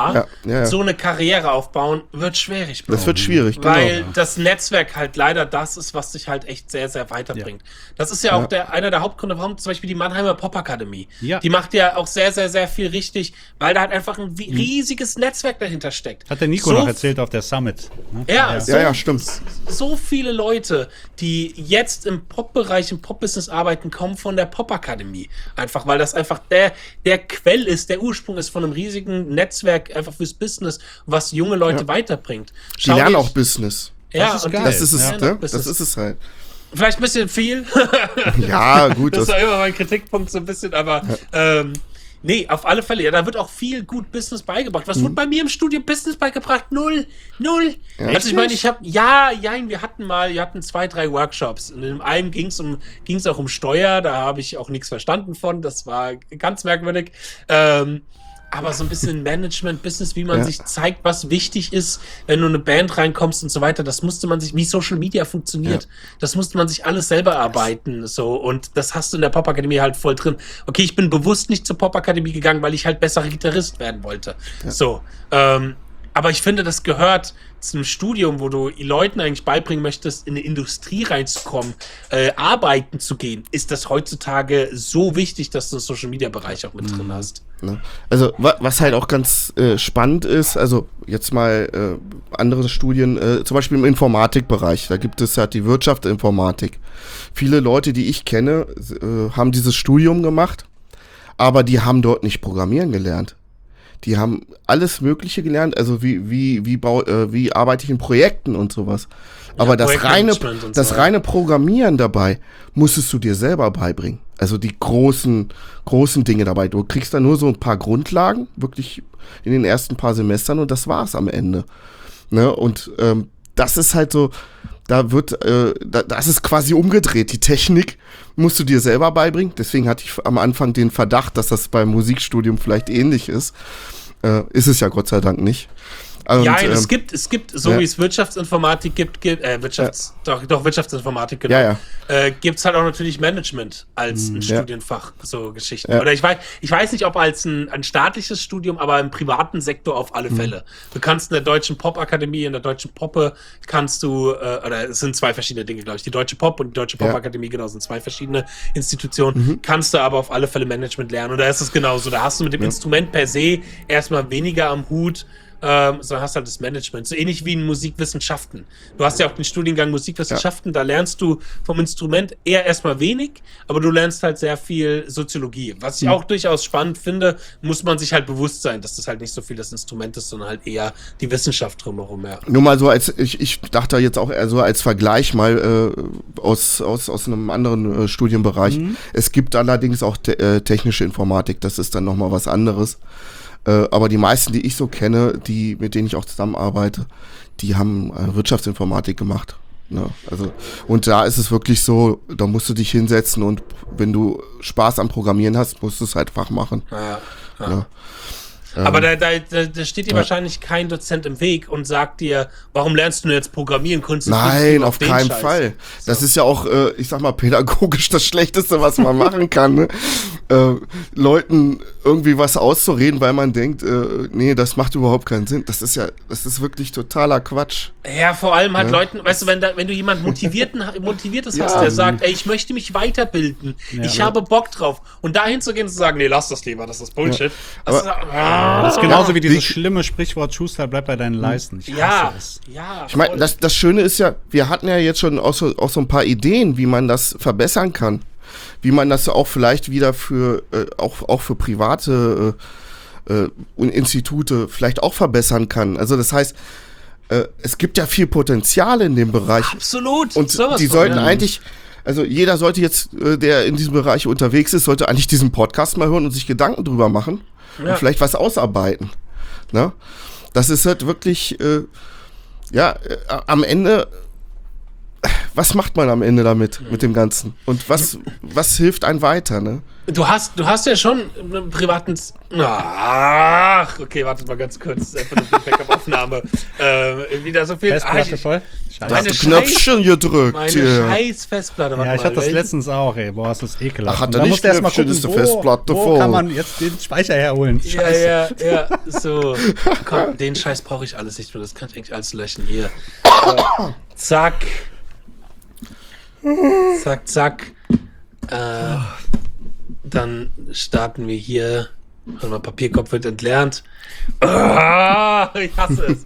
so eine Karriere aufbauen, wird schwierig. Das wird schwierig, weil das Netzwerk halt leider das ist, was dich halt echt sehr, sehr weiterbringt. Das ist ja auch einer der Hauptgründe, warum zum Beispiel die Mannheimer Popakademie, die macht ja auch sehr, sehr, sehr viel richtig, weil da halt einfach ein riesiges Netzwerk dahinter steckt. Hat der Nico noch erzählt auf der Summit. Ne? Ja, stimmt. So viele Leute, die jetzt im Pop-Bereich, im Pop-Business arbeiten, kommen von der Popakademie. Einfach, weil das einfach der Quell ist, der Ursprung ist von einem riesigen Netzwerk einfach fürs Business, was junge Leute weiterbringt. Die lernen auch Business. Ja, das ist geil. Das ist es, ne? Das ist es halt. Vielleicht ein bisschen viel. Ja, gut. Das war immer mein Kritikpunkt so ein bisschen, aber nee, auf alle Fälle. Ja, da wird auch viel gut Business beigebracht. Was wurde bei mir im Studium Business beigebracht? Null. Ja, also ich meine, wir hatten 2, 3 Workshops. Und in einem ging's auch um Steuer. Da habe ich auch nichts verstanden von. Das war ganz merkwürdig. Aber so ein bisschen Management, Business, wie man sich zeigt, was wichtig ist, wenn du in eine Band reinkommst und so weiter, das musste man sich, wie Social Media funktioniert, das musste man sich alles selber erarbeiten, so, und das hast du in der Popakademie halt voll drin. Okay, ich bin bewusst nicht zur Popakademie gegangen, weil ich halt besserer Gitarrist werden wollte. Ja. So, Aber ich finde, das gehört zu einem Studium, wo du Leuten eigentlich beibringen möchtest, in eine Industrie reinzukommen, arbeiten zu gehen. Ist das heutzutage so wichtig, dass du einen Social-Media-Bereich auch mit drin hast? Ne? Also, was halt auch ganz spannend ist, also jetzt mal andere Studien, zum Beispiel im Informatikbereich, da gibt es halt die Wirtschaftsinformatik. Viele Leute, die ich kenne, haben dieses Studium gemacht, aber die haben dort nicht programmieren gelernt. Die haben alles Mögliche gelernt, also wie arbeite ich in Projekten und sowas. Aber das reine Programmieren dabei musstest du dir selber beibringen. Also die großen Dinge dabei. Du kriegst da nur so ein paar Grundlagen, wirklich in den ersten paar Semestern, und das war's am Ende. Ne? Und das ist halt so, das ist quasi umgedreht. Die Technik musst du dir selber beibringen. Deswegen hatte ich am Anfang den Verdacht, dass das beim Musikstudium vielleicht ähnlich ist. Ist es ja Gott sei Dank nicht. Und, ja, es gibt, so wie es Wirtschaftsinformatik gibt, Wirtschaftsinformatik, genau. Gibt es halt auch natürlich Management als ein Studienfach, so Geschichten. Ja. Oder ich weiß nicht, ob als ein staatliches Studium, aber im privaten Sektor auf alle Fälle. Du kannst in der Deutschen Popakademie, in der Deutschen Poppe kannst du, oder es sind zwei verschiedene Dinge, glaube ich. Die Deutsche Pop und die Deutsche Popakademie, genau, sind zwei verschiedene Institutionen. Kannst du aber auf alle Fälle Management lernen. Und da ist es genauso. Da hast du mit dem Instrument per se erstmal weniger am Hut, sondern hast halt das Management. So ähnlich wie in Musikwissenschaften. Du hast ja auch den Studiengang Musikwissenschaften, da lernst du vom Instrument eher erstmal wenig, aber du lernst halt sehr viel Soziologie. Was ich auch durchaus spannend finde, muss man sich halt bewusst sein, dass das halt nicht so viel das Instrument ist, sondern halt eher die Wissenschaft drumherum. Ja. Nur mal so, ich dachte jetzt auch eher so als Vergleich mal aus einem anderen Studienbereich. Es gibt allerdings auch technische Informatik, das ist dann nochmal was anderes. Aber die meisten, die ich so kenne, mit denen ich auch zusammenarbeite, die haben Wirtschaftsinformatik gemacht. Ne? Also, und da ist es wirklich so, da musst du dich hinsetzen, und wenn du Spaß am Programmieren hast, musst du es halt Fach machen. Ja. Aber da steht dir wahrscheinlich kein Dozent im Weg und sagt dir, warum lernst du jetzt Programmieren? Nein, auf keinen Fall. Das ist ja auch, ich sag mal, pädagogisch das Schlechteste, was man machen kann. Ne? Leuten irgendwie was auszureden, weil man denkt, nee, das macht überhaupt keinen Sinn. Das ist wirklich totaler Quatsch. Ja, vor allem halt Leuten, weißt du, wenn du jemand Motiviertes hast, der sagt, ey, ich möchte mich weiterbilden, ich habe Bock drauf, und dahin zu gehen und zu sagen, nee, lass das lieber, das ist Bullshit. Das ist genauso wie dieses schlimme Sprichwort, Schuster, bleib bei deinen Leisten. Ich hasse es. Ja. Ich meine, das Schöne ist ja, wir hatten ja jetzt schon auch so ein paar Ideen, wie man das verbessern kann. Wie man das auch vielleicht wieder auch für private Institute vielleicht auch verbessern kann. Also das heißt, es gibt ja viel Potenzial in dem Bereich. Absolut. Und die sollten eigentlich, also jeder sollte jetzt, der in diesem Bereich unterwegs ist, sollte eigentlich diesen Podcast mal hören und sich Gedanken drüber machen. Und vielleicht was ausarbeiten. Ne? Das ist halt wirklich, am Ende, was macht man am Ende damit, mit dem Ganzen? Und was hilft einem weiter, ne? Du hast ja schon einen privaten... Ach, okay, wartet mal ganz kurz. Einfach eine Backup-Aufnahme. Wieder so viel... Festplatte voll? Hast du Knöpfchen gedrückt? Meine scheiß Festplatte. Ja, ich hatte das letztens auch, ey. Boah, ist das ekelhaft. Ach, hat er nicht Knöpfchen, ist die Festplatte voll. Wo kann man jetzt den Speicher herholen? Scheiße. Ja, so. Komm, den Scheiß brauche ich alles nicht mehr. Das kann ich eigentlich alles löschen. Hier. Zack. Zack. Dann starten wir hier. Warte mal, Papierkopf wird entlernt. Ich hasse es.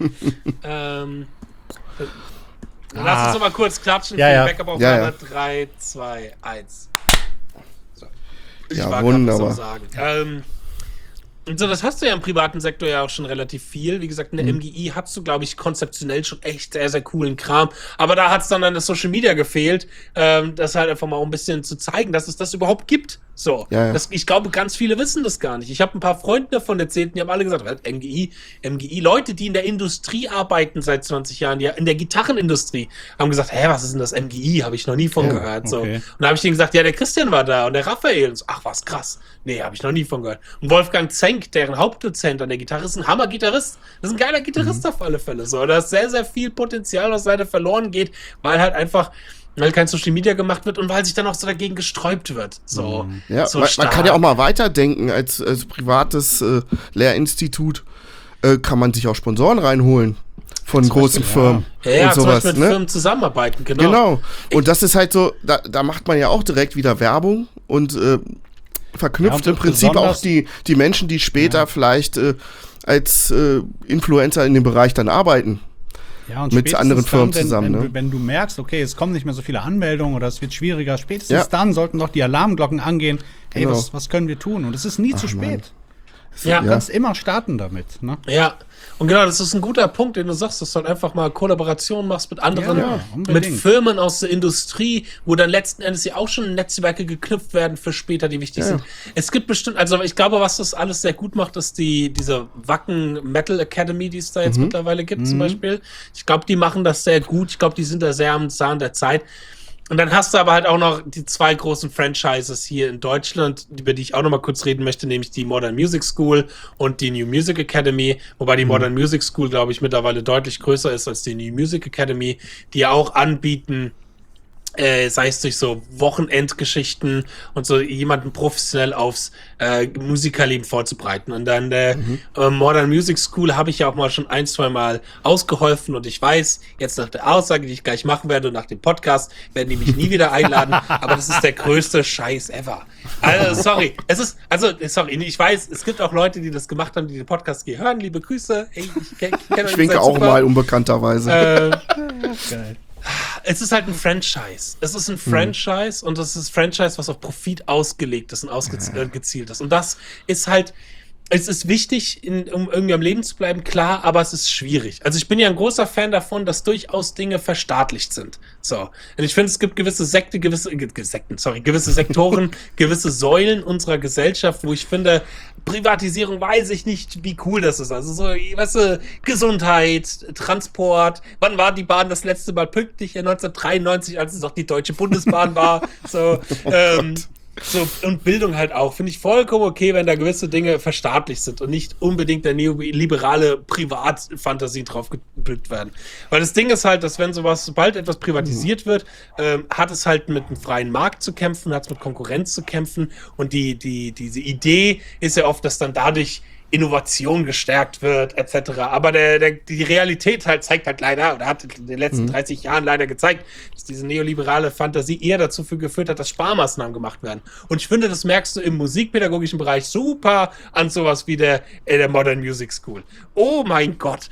Lass uns noch mal kurz klatschen für die Backup-Aufnahme. 3, 2, 1. So. Ich war wunderbar. so sagen. Und so, das hast du ja im privaten Sektor ja auch schon relativ viel. Wie gesagt, in der MGI hast du, glaube ich, konzeptionell schon echt sehr, sehr coolen Kram. Aber da hat es dann an der Social Media gefehlt, das halt einfach mal ein bisschen zu zeigen, dass es das überhaupt gibt. So. Ja. Ich glaube, ganz viele wissen das gar nicht. Ich habe ein paar Freunde davon erzählt, die haben alle gesagt, MGI, Leute, die in der Industrie arbeiten seit 20 Jahren, ja, in der Gitarrenindustrie, haben gesagt, was ist denn das MGI? Habe ich noch nie von gehört. So. Okay. Und da habe ich denen gesagt, ja, der Christian war da und der Raphael. Und so, ach, was krass. Nee, habe ich noch nie von gehört. Und Wolfgang Zenk, deren Hauptdozent an der Gitarre, ist ein Hammer-Gitarrist. Das ist ein geiler Gitarrist auf alle Fälle. So, da ist sehr, sehr viel Potenzial, was leider verloren geht, weil kein Social Media gemacht wird und weil sich dann auch so dagegen gesträubt wird. So, man kann ja auch mal weiterdenken als privates Lehrinstitut. kann man sich auch Sponsoren reinholen von Zum großen Beispiel, Firmen Ja, und zum sowas. Beispiel mit Ne? Firmen zusammenarbeiten, genau. Genau. Und das ist halt so, da macht man ja auch direkt wieder Werbung und verknüpft Ja, im Prinzip auch besonders- die Menschen, die später vielleicht als Influencer in dem Bereich dann arbeiten. Ja, und mit spätestens anderen Firmen dann, zusammen, wenn, ne? wenn du merkst, okay, es kommen nicht mehr so viele Anmeldungen oder es wird schwieriger, spätestens Ja. dann sollten doch die Alarmglocken angehen. Hey, Genau. was können wir tun? Und es ist nie zu spät. Ja. Du kannst immer starten damit. Ne? Ja, und genau, das ist ein guter Punkt, den du sagst, dass du halt einfach mal Kollaborationen machst mit anderen, Ja, mit unbedingt. Firmen aus der Industrie, wo dann letzten Endes ja auch schon Netzwerke geknüpft werden für später, die wichtig sind. Es gibt bestimmt, also ich glaube, was das alles sehr gut macht, ist diese Wacken Metal Academy, die es da jetzt mittlerweile gibt zum Beispiel. Ich glaube, die machen das sehr gut. Ich glaube, die sind da sehr am Zahn der Zeit. Und dann hast du aber halt auch noch die zwei großen Franchises hier in Deutschland, über die ich auch noch mal kurz reden möchte, nämlich die Modern Music School und die New Music Academy, wobei die Modern Music School, glaube ich, mittlerweile deutlich größer ist als die New Music Academy, die ja auch anbieten, sei es durch so Wochenendgeschichten und so jemanden professionell aufs Musikerleben vorzubereiten. Und dann Modern Music School habe ich ja auch mal schon 1-2 Mal ausgeholfen und ich weiß, jetzt nach der Aussage, die ich gleich machen werde und nach dem Podcast, werden die mich nie wieder einladen, aber das ist der größte Scheiß ever. Also, sorry, ich weiß, es gibt auch Leute, die das gemacht haben, die den Podcast hören. Liebe Grüße. Hey, ich kenn euch, Ich winke seid auch super. mal unbekannterweise. Geil. Es ist halt ein Franchise. Es ist ein Franchise und es ist ein Franchise, was auf Profit ausgelegt ist und ausgezielt ist. Und das ist halt, es ist wichtig, um irgendwie am Leben zu bleiben, klar, aber es ist schwierig. Also ich bin ja ein großer Fan davon, dass durchaus Dinge verstaatlicht sind. So. Und ich finde, es gibt gewisse Sektoren, gewisse Säulen unserer Gesellschaft, wo ich finde, Privatisierung, weiß ich nicht, wie cool das ist. Also so, weißt du, Gesundheit, Transport. Wann war die Bahn das letzte Mal pünktlich? Ja, 1993, als es noch die Deutsche Bundesbahn war. So, so, und Bildung halt auch. Finde ich vollkommen okay, wenn da gewisse Dinge verstaatlicht sind und nicht unbedingt der neoliberale Privatfantasien drauf geblickt werden. Weil das Ding ist halt, dass sobald etwas privatisiert wird, hat es halt mit einem freien Markt zu kämpfen, hat es mit Konkurrenz zu kämpfen und diese Idee ist ja oft, dass dann dadurch Innovation gestärkt wird, etc. Aber die Realität halt zeigt halt leider, oder hat in den letzten 30 Jahren leider gezeigt, dass diese neoliberale Fantasie eher dazu geführt hat, dass Sparmaßnahmen gemacht werden. Und ich finde, das merkst du im musikpädagogischen Bereich super an sowas wie der Modern Music School. Oh mein Gott,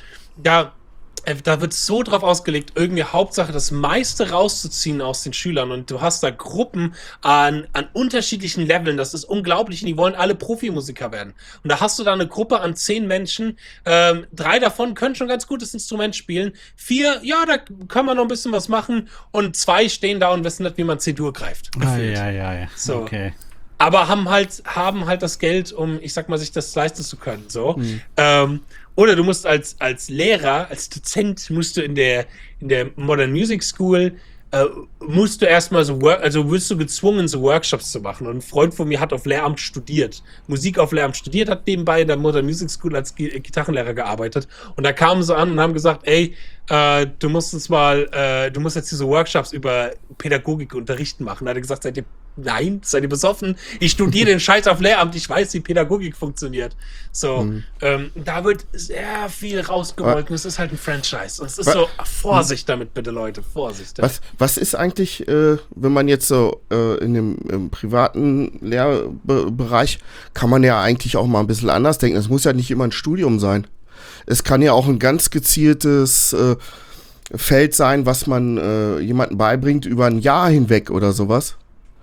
da wird so drauf ausgelegt, irgendwie Hauptsache das meiste rauszuziehen aus den Schülern und du hast da Gruppen an unterschiedlichen Leveln, das ist unglaublich und die wollen alle Profimusiker werden. Und da hast du da eine Gruppe an 10 Menschen, 3 davon können schon ganz gut das Instrument spielen, 4, ja, da kann man noch ein bisschen was machen und 2 stehen da und wissen nicht, wie man C-Dur greift. Gefühlt. Ja. So. Okay. Aber haben halt das Geld, um, ich sag mal, sich das leisten zu können, so. Oder du musst als Lehrer, als Dozent, musst du in der Modern Music School, musst du erstmal wirst du gezwungen, so Workshops zu machen. Und ein Freund von mir hat auf Lehramt studiert, Musik auf Lehramt studiert, hat nebenbei in der Modern Music School als Gitarrenlehrer gearbeitet. Und da kamen sie an und haben gesagt, ey, du musst jetzt diese Workshops über Pädagogik unterrichten machen. Da hat er gesagt, seid ihr besoffen? Ich studiere den Scheiß auf Lehramt, ich weiß, wie Pädagogik funktioniert. So, da wird sehr viel rausgewollt. Es ist halt ein Franchise. Und es ist so, Vorsicht damit bitte, Leute, Vorsicht. Was ist eigentlich, wenn man jetzt so im privaten Lehrbereich, kann man ja eigentlich auch mal ein bisschen anders denken. Es muss ja nicht immer ein Studium sein. Es kann ja auch ein ganz gezieltes Feld sein, was man jemandem beibringt über ein Jahr hinweg oder sowas.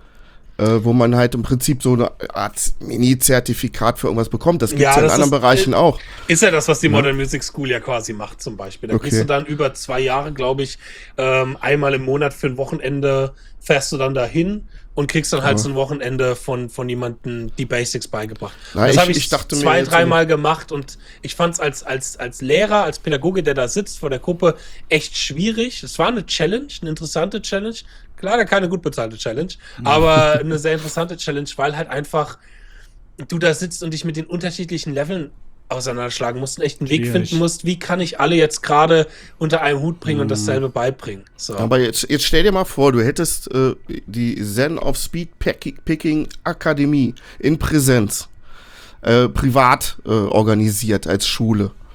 Wo man halt im Prinzip so eine Art Mini-Zertifikat für irgendwas bekommt. Das gibt es ja in anderen Bereichen auch. Ist ja das, was die Modern Music School ja quasi macht zum Beispiel. Da kriegst du dann über 2 Jahre, glaube ich, einmal im Monat für ein Wochenende fährst du dann dahin und kriegst dann halt so ein Wochenende von jemandem die Basics beigebracht. Das habe ich 2-3 Mal gemacht und ich fand es als Lehrer, als Pädagoge, der da sitzt vor der Gruppe, echt schwierig. Es war eine Challenge, eine interessante Challenge. Leider keine gut bezahlte Challenge, aber eine sehr interessante Challenge, weil halt einfach du da sitzt und dich mit den unterschiedlichen Leveln auseinanderschlagen musst und echt einen Weg finden musst, wie kann ich alle jetzt gerade unter einem Hut bringen und dasselbe beibringen. So. Aber jetzt stell dir mal vor, du hättest die Zen of Speed Picking Akademie in Präsenz privat organisiert als Schule.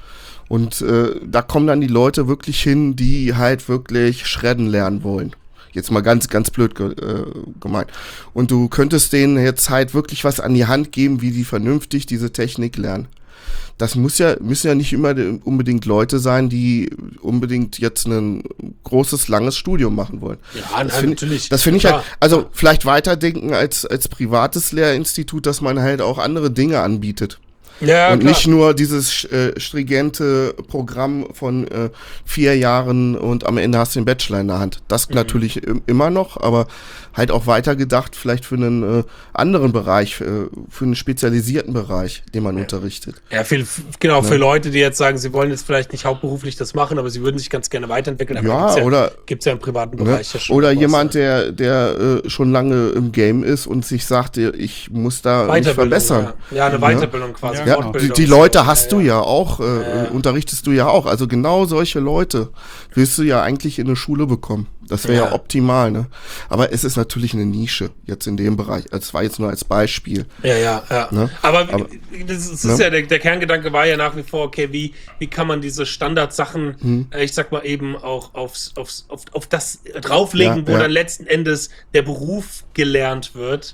Und da kommen dann die Leute wirklich hin, die halt wirklich shredden lernen wollen. Jetzt mal ganz, ganz blöd gemeint. Und du könntest denen jetzt halt wirklich was an die Hand geben, wie die vernünftig diese Technik lernen. Das müssen ja nicht immer unbedingt Leute sein, die unbedingt jetzt ein großes, langes Studium machen wollen. Ja, natürlich. Das finde ich halt, also vielleicht weiterdenken als privates Lehrinstitut, dass man halt auch andere Dinge anbietet. Ja, und klar. nicht nur dieses stringente Programm von 4 Jahren und am Ende hast du den Bachelor in der Hand. Das natürlich immer noch, aber halt auch weitergedacht, vielleicht für einen anderen Bereich, für einen spezialisierten Bereich, den man unterrichtet. Ja, für Leute, die jetzt sagen, sie wollen jetzt vielleicht nicht hauptberuflich das machen, aber sie würden sich ganz gerne weiterentwickeln. Aber gibt's ja im privaten Bereich ja schon. Oder jemand, der schon lange im Game ist und sich sagt, ich muss da mich verbessern. Ja, eine Weiterbildung quasi. Ja, die Leute hast du ja auch, unterrichtest du ja auch. Also genau solche Leute willst du ja eigentlich in eine Schule bekommen. Das wäre ja optimal, ne? Aber es ist natürlich eine Nische jetzt in dem Bereich. Das war jetzt nur als Beispiel. Ja. Ne? Aber das ist ja der Kerngedanke war ja nach wie vor, okay, wie kann man diese Standardsachen, ich sag mal eben auch auf das drauflegen, wo dann letzten Endes der Beruf gelernt wird.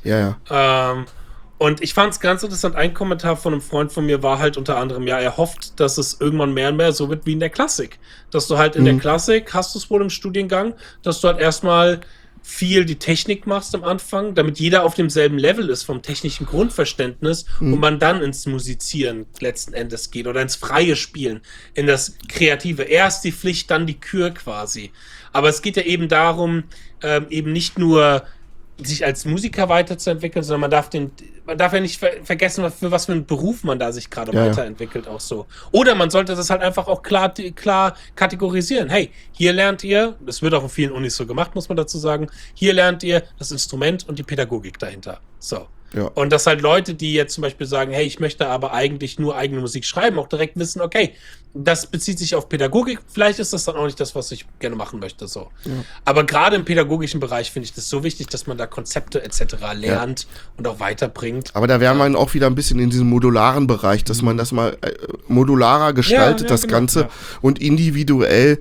Und ich fand es ganz interessant, ein Kommentar von einem Freund von mir war halt unter anderem, ja, er hofft, dass es irgendwann mehr und mehr so wird wie in der Klassik. Dass du halt in der Klassik, hast du es wohl im Studiengang, dass du halt erstmal viel die Technik machst am Anfang, damit jeder auf demselben Level ist vom technischen Grundverständnis und man dann ins Musizieren letzten Endes geht oder ins freie Spielen, in das Kreative. Erst die Pflicht, dann die Kür quasi. Aber es geht ja eben darum, eben nicht nur sich als Musiker weiterzuentwickeln, sondern man darf ja nicht vergessen, für was für einen Beruf man da sich gerade weiterentwickelt, auch so. Oder man sollte das halt einfach auch klar kategorisieren. Hey, hier lernt ihr, das wird auch in vielen Unis so gemacht, muss man dazu sagen, hier lernt ihr das Instrument und die Pädagogik dahinter. So. Ja. Und dass halt Leute, die jetzt zum Beispiel sagen, hey, ich möchte aber eigentlich nur eigene Musik schreiben, auch direkt wissen, okay, das bezieht sich auf Pädagogik, vielleicht ist das dann auch nicht das, was ich gerne machen möchte, so. Ja. Aber gerade im pädagogischen Bereich finde ich das so wichtig, dass man da Konzepte etc. lernt und auch weiterbringt. Aber da wäre man auch wieder ein bisschen in diesem modularen Bereich, dass man das mal modularer gestaltet, das Ganze, und individuell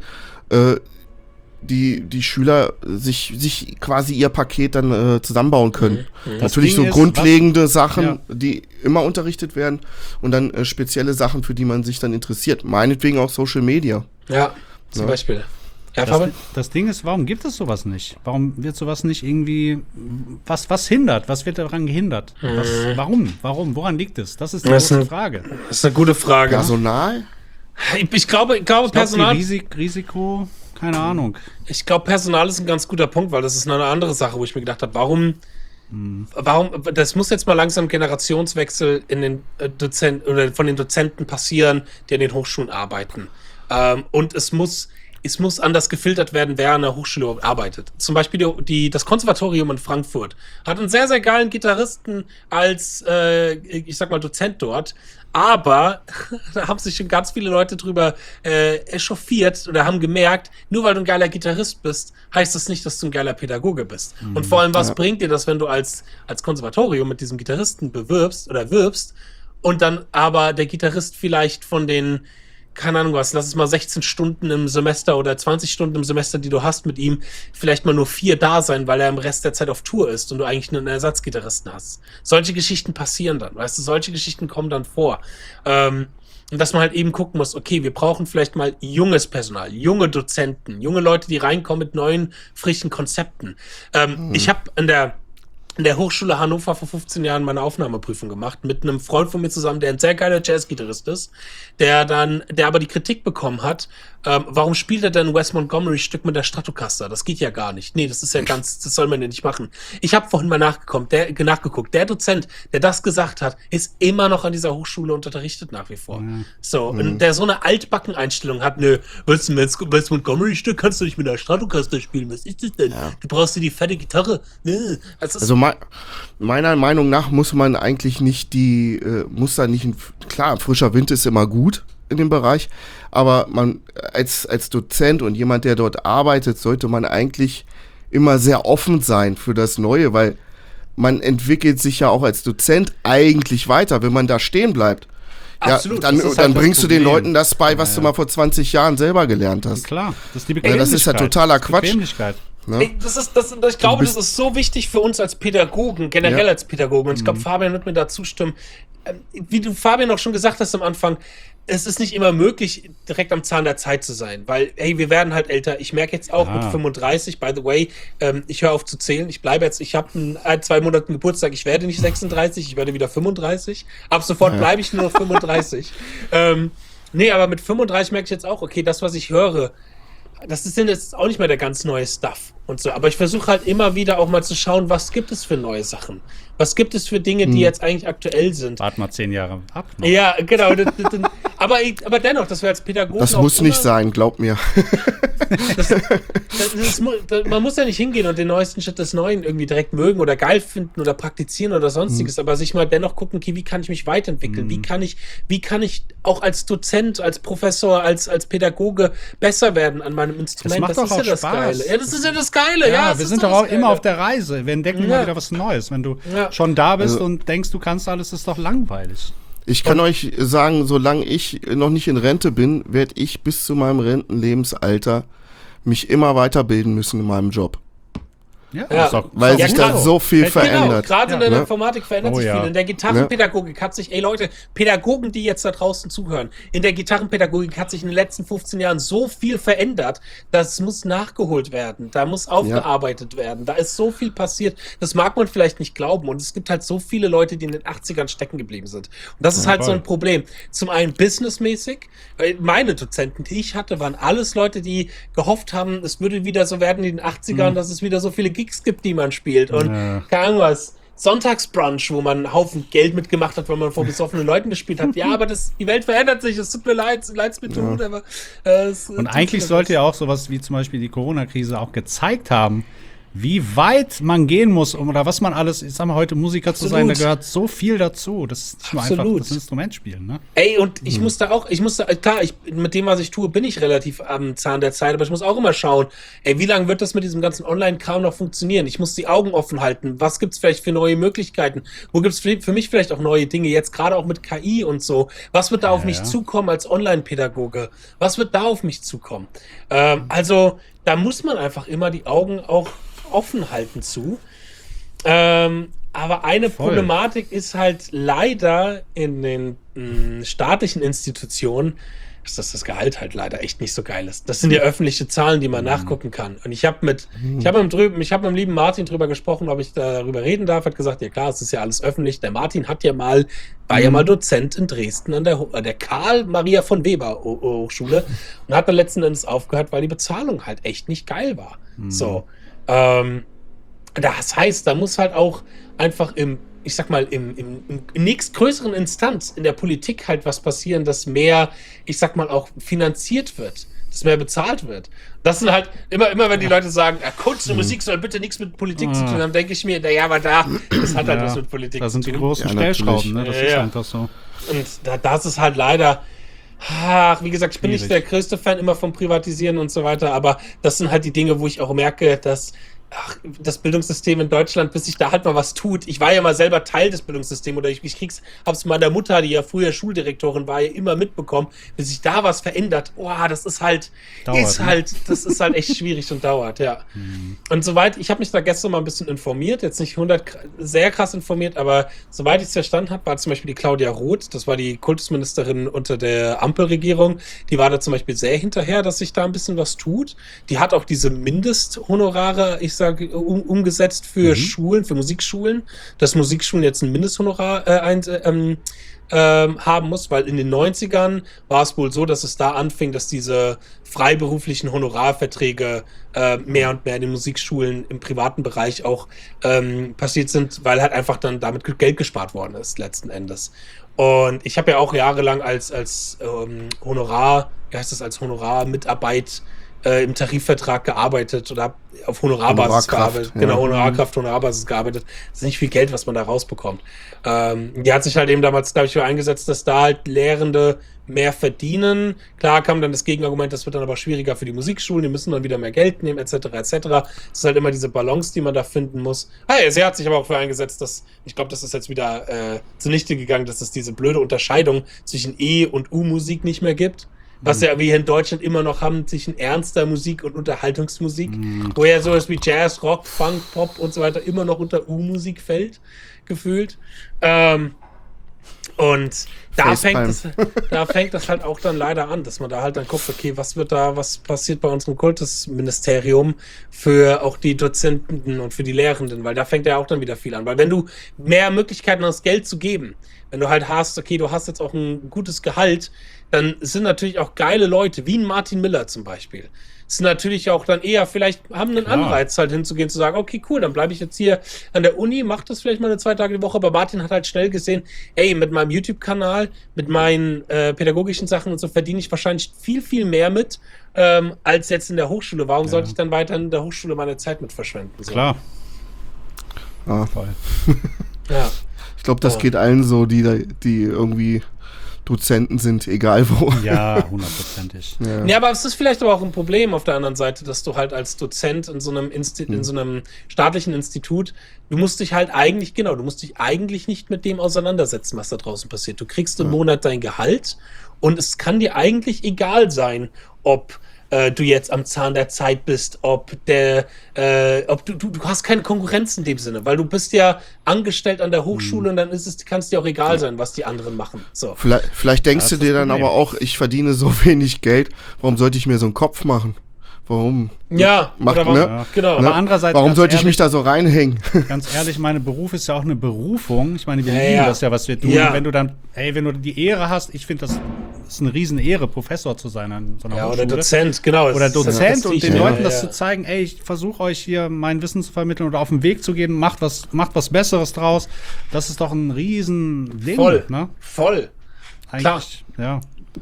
die Schüler sich quasi ihr Paket dann zusammenbauen können. Natürlich so grundlegende Sachen, die immer unterrichtet werden und dann spezielle Sachen, für die man sich dann interessiert. Meinetwegen auch Social Media. Ja, zum Beispiel. Ja, das Ding ist, warum gibt es sowas nicht? Warum wird sowas nicht irgendwie, was hindert? Was wird daran gehindert? Warum? Woran liegt es? Das ist die große Frage. Das ist eine gute Frage. Personal? Ich glaube Personal. Risiko, keine Ahnung. Ich glaube, Personal ist ein ganz guter Punkt, weil das ist eine andere Sache, wo ich mir gedacht habe, warum, das muss jetzt mal langsam Generationswechsel in den Dozenten oder von den Dozenten passieren, die an den Hochschulen arbeiten. Und es muss anders gefiltert werden, wer an der Hochschule arbeitet. Zum Beispiel das Konservatorium in Frankfurt hat einen sehr, sehr geilen Gitarristen als, ich sag mal, Dozent dort. Aber da haben sich schon ganz viele Leute drüber echauffiert oder haben gemerkt, nur weil du ein geiler Gitarrist bist, heißt das nicht, dass du ein geiler Pädagoge bist. Und vor allem, was bringt dir das, wenn du als Konservatorium mit diesem Gitarristen wirbst und dann aber der Gitarrist vielleicht von den, keine Ahnung was, lass es mal 16 Stunden im Semester oder 20 Stunden im Semester, die du hast mit ihm, vielleicht mal nur 4 da sein, weil er im Rest der Zeit auf Tour ist und du eigentlich nur einen Ersatzgitarristen hast. Solche Geschichten passieren dann, weißt du, solche Geschichten kommen dann vor. Und dass man halt eben gucken muss, okay, wir brauchen vielleicht mal junges Personal, junge Dozenten, junge Leute, die reinkommen mit neuen, frischen Konzepten. Ich habe in der Hochschule Hannover vor 15 Jahren meine Aufnahmeprüfung gemacht, mit einem Freund von mir zusammen, der ein sehr geiler Jazzgitarrist ist, der aber die Kritik bekommen hat, warum spielt er denn Wes Montgomery Stück mit der Stratocaster? Das geht ja gar nicht. Nee, das soll man ja nicht machen. Ich habe vorhin mal nachgeguckt, der Dozent, der das gesagt hat, ist immer noch an dieser Hochschule und unterrichtet nach wie vor. Und der so eine Altbacken-Einstellung hat, Wes Montgomery Stück kannst du nicht mit der Stratocaster spielen, was ist das denn? Ja. Du brauchst dir die fette Gitarre. Also meiner Meinung nach muss man eigentlich nicht klar, frischer Wind ist immer gut in dem Bereich, aber man als Dozent und jemand, der dort arbeitet, sollte man eigentlich immer sehr offen sein für das Neue, weil man entwickelt sich ja auch als Dozent eigentlich weiter, wenn man da stehen bleibt. Absolut. Dann, das ist dann halt das bringst du den Problem. Leuten das bei, was du mal vor 20 Jahren selber gelernt hast. Klar, das ist die Ja, Bequemlichkeit. das ist ja totaler Quatsch. Bequemlichkeit. Ne? Ey, ich glaube, das ist so wichtig für uns als Pädagogen, generell Ja. als Pädagogen. Und ich glaube, Fabian wird mir da zustimmen. Wie du, Fabian, auch schon gesagt hast am Anfang, es ist nicht immer möglich, direkt am Zahn der Zeit zu sein, weil, hey, wir werden halt älter. Ich merke jetzt auch mit 35, by the way, ich höre auf zu zählen. Ich bleibe jetzt, ich habe in 2 Monaten Geburtstag, ich werde nicht 36, ich werde wieder 35. Ab sofort bleibe ich nur noch 35. Nee, aber mit 35 merke ich jetzt auch, okay, das, was ich höre, das ist jetzt auch nicht mehr der ganz neue Stuff und so. Aber ich versuche halt immer wieder auch mal zu schauen, was gibt es für neue Sachen? Was gibt es für Dinge, die jetzt eigentlich aktuell sind? Warte mal 10 Jahre ab. Noch. Ja, genau. Aber dennoch, dass wir als Pädagogen Das auch muss nicht immer- sein, glaub mir. Man muss ja nicht hingehen und den neuesten Schritt des Neuen irgendwie direkt mögen oder geil finden oder praktizieren oder sonstiges, aber sich mal dennoch gucken, okay, wie kann ich mich weiterentwickeln? Wie kann ich auch als Dozent, als Professor, als Pädagoge besser werden an meinem Instrument? macht doch ist auch ja das Spaß. Geile. Ja, das ist ja das Geile. Ja, das wir ist sind doch doch auch das immer Geile. auf der Reise. Wir entdecken Ja. immer wieder was Neues. Wenn du Ja. schon da bist Also- und denkst, du kannst alles, ist doch langweilig. Ich kann euch sagen, solange ich noch nicht in Rente bin, werde ich bis zu meinem Rentenlebensalter mich immer weiterbilden müssen in meinem Job. Ja, Ja. ist doch- Weil ist doch sich gut da so. so viel Fällt mir- verändert. Genau, gerade in der Ne? Informatik verändert Oh sich ja. viel. In der Gitarrenpädagogik hat sich, ey Leute, Pädagogen, die jetzt da draußen zuhören, in der Gitarrenpädagogik hat sich in den letzten 15 Jahren so viel verändert, das muss nachgeholt werden, da muss aufgearbeitet werden, da ist so viel passiert, das mag man vielleicht nicht glauben und es gibt halt so viele Leute, die in den 80ern stecken geblieben sind. Und das ist halt so ein Problem. Zum einen businessmäßig, weil meine Dozenten, die ich hatte, waren alles Leute, die gehofft haben, es würde wieder so werden in den 80ern, dass es wieder so viele Gigs gibt, die man spielt und keine Ahnung was. Sonntagsbrunch, wo man einen Haufen Geld mitgemacht hat, weil man vor besoffenen Leuten gespielt hat. Ja, aber die Welt verändert sich, es tut mir leid, leid's mir tut, aber Und eigentlich sollte ja auch sowas wie zum Beispiel die Corona-Krise auch gezeigt haben, wie weit man gehen muss, oder was man alles, ich sag mal, heute Musiker zu sein, da Absolut. gehört so viel dazu. Das ist nicht nur einfach Absolut. das Instrument spielen, ne? Ey, und ich klar, mit dem, was ich tue, bin ich relativ am Zahn der Zeit, aber ich muss auch immer schauen, ey, wie lange wird das mit diesem ganzen Online-Kram noch funktionieren? Ich muss die Augen offen halten. Was gibt's vielleicht für neue Möglichkeiten? Wo gibt's für mich vielleicht auch neue Dinge? Jetzt gerade auch mit KI und so. Was wird da auf mich zukommen als Online-Pädagoge? Was wird da auf mich zukommen? Also, da muss man einfach immer die Augen auch offen halten zu. Aber eine Voll. Problematik ist halt leider in den staatlichen Institutionen, dass das Gehalt halt leider echt nicht so geil ist. Das sind ja öffentliche Zahlen, die man nachgucken kann. Und ich habe mit dem lieben Martin drüber gesprochen, ob ich darüber reden darf. Hat gesagt, ja klar, es ist ja alles öffentlich. Der Martin war ja mal Dozent in Dresden an der Karl Maria von Weber Hochschule und hat dann letzten Endes aufgehört, weil die Bezahlung halt echt nicht geil war. So. Das heißt, da muss halt auch einfach im nächstgrößeren Instanz in der Politik halt was passieren, dass mehr, ich sag mal, auch finanziert wird, dass mehr bezahlt wird. Das sind halt immer wenn die Leute sagen, ja, Kunst und Musik soll bitte nichts mit Politik zu tun haben, denke ich mir, naja, aber das hat halt was mit Politik Da sind zu die tun. großen Ja, Stellschrauben, ne? Das ist Ja. einfach so. Und das ist halt leider, wie gesagt, ich bin nicht der größte Fan immer vom Privatisieren und so weiter, aber das sind halt die Dinge, wo ich auch merke, dass das Bildungssystem in Deutschland, bis sich da halt mal was tut. Ich war ja mal selber Teil des Bildungssystems oder ich hab's meiner Mutter, die ja früher Schuldirektorin war, ja immer mitbekommen, bis sich da was verändert. Das ist halt echt schwierig und dauert, ja. Und soweit, ich habe mich da gestern mal ein bisschen informiert, jetzt nicht sehr krass informiert, aber soweit ich es verstanden habe, war zum Beispiel die Claudia Roth, das war die Kultusministerin unter der Ampelregierung, die war da zum Beispiel sehr hinterher, dass sich da ein bisschen was tut. Die hat auch diese Mindesthonorare, umgesetzt für Schulen, für Musikschulen, dass Musikschulen jetzt ein Mindesthonorar haben muss, weil in den 90ern war es wohl so, dass es da anfing, dass diese freiberuflichen Honorarverträge mehr und mehr in den Musikschulen im privaten Bereich auch passiert sind, weil halt einfach dann damit Geld gespart worden ist, letzten Endes. Und ich habe ja auch jahrelang als Honorarmitarbeit im Tarifvertrag gearbeitet oder habe auf Honorarbasis gearbeitet. Ja. Genau, Honorarbasis gearbeitet. Das ist nicht viel Geld, was man da rausbekommt. Die hat sich halt eben damals, glaube ich, für eingesetzt, dass da halt Lehrende mehr verdienen. Klar kam dann das Gegenargument, das wird dann aber schwieriger für die Musikschulen, die müssen dann wieder mehr Geld nehmen, etc., etc. Das ist halt immer diese Balance, die man da finden muss. Sie hat sich aber auch für eingesetzt, dass, ich glaube, das ist jetzt wieder zunichte gegangen, dass es diese blöde Unterscheidung zwischen E- und U-Musik nicht mehr gibt. Was ja wir hier in Deutschland immer noch haben, zwischen ernster Musik und Unterhaltungsmusik, wo ja sowas wie Jazz, Rock, Funk, Pop und so weiter immer noch unter U-Musik fällt, gefühlt. Und da fängt das halt auch dann leider an, dass man da halt dann guckt, okay, was passiert bei unserem Kultusministerium für auch die Dozenten und für die Lehrenden, weil da fängt ja auch dann wieder viel an, weil wenn du mehr Möglichkeiten hast, Geld zu geben, wenn du halt hast, okay, du hast jetzt auch ein gutes Gehalt, dann sind natürlich auch geile Leute, wie ein Martin Miller zum Beispiel, sind natürlich auch dann eher vielleicht, haben einen Anreiz halt hinzugehen, zu sagen, okay, cool, dann bleibe ich jetzt hier an der Uni, mach das vielleicht mal 2 Tage die Woche, aber Martin hat halt schnell gesehen, mit meinem YouTube-Kanal, mit meinen pädagogischen Sachen und so verdiene ich wahrscheinlich viel, viel mehr mit, als jetzt in der Hochschule. Warum sollte ich dann weiter in der Hochschule meine Zeit mit verschwenden? So. Klar. Voll. Ja. Ich glaube, das geht allen so, die irgendwie Dozenten sind, egal wo. Ja, 100%. Ja, aber es ist vielleicht aber auch ein Problem auf der anderen Seite, dass du halt als Dozent in so einem staatlichen Institut, du musst dich eigentlich nicht mit dem auseinandersetzen, was da draußen passiert. Du kriegst im Monat dein Gehalt und es kann dir eigentlich egal sein, ob du jetzt am Zahn der Zeit bist, ob du hast keine Konkurrenz in dem Sinne, weil du bist ja angestellt an der Hochschule und dann kann es dir auch egal sein, was die anderen machen. So. Vielleicht denkst du dir dann aber auch, ich verdiene so wenig Geld, warum sollte ich mir so einen Kopf machen? Warum? Ja, genau. Aber andererseits, warum sollte ich mich da so reinhängen? Ganz ehrlich, mein Beruf ist ja auch eine Berufung. Ich meine, wir lieben das ja, was wir tun. Ja. Und wenn du dann, wenn du die Ehre hast, ich finde, das ist eine Riesen-Ehre, Professor zu sein an so einer Hochschule. Oder Dozent, genau. Oder Dozent und den Leuten das zu zeigen, ich versuche euch hier mein Wissen zu vermitteln oder auf den Weg zu gehen, macht was Besseres draus. Das ist doch ein Riesen-Ding. Voll, ne? Voll. Eigentlich, ja.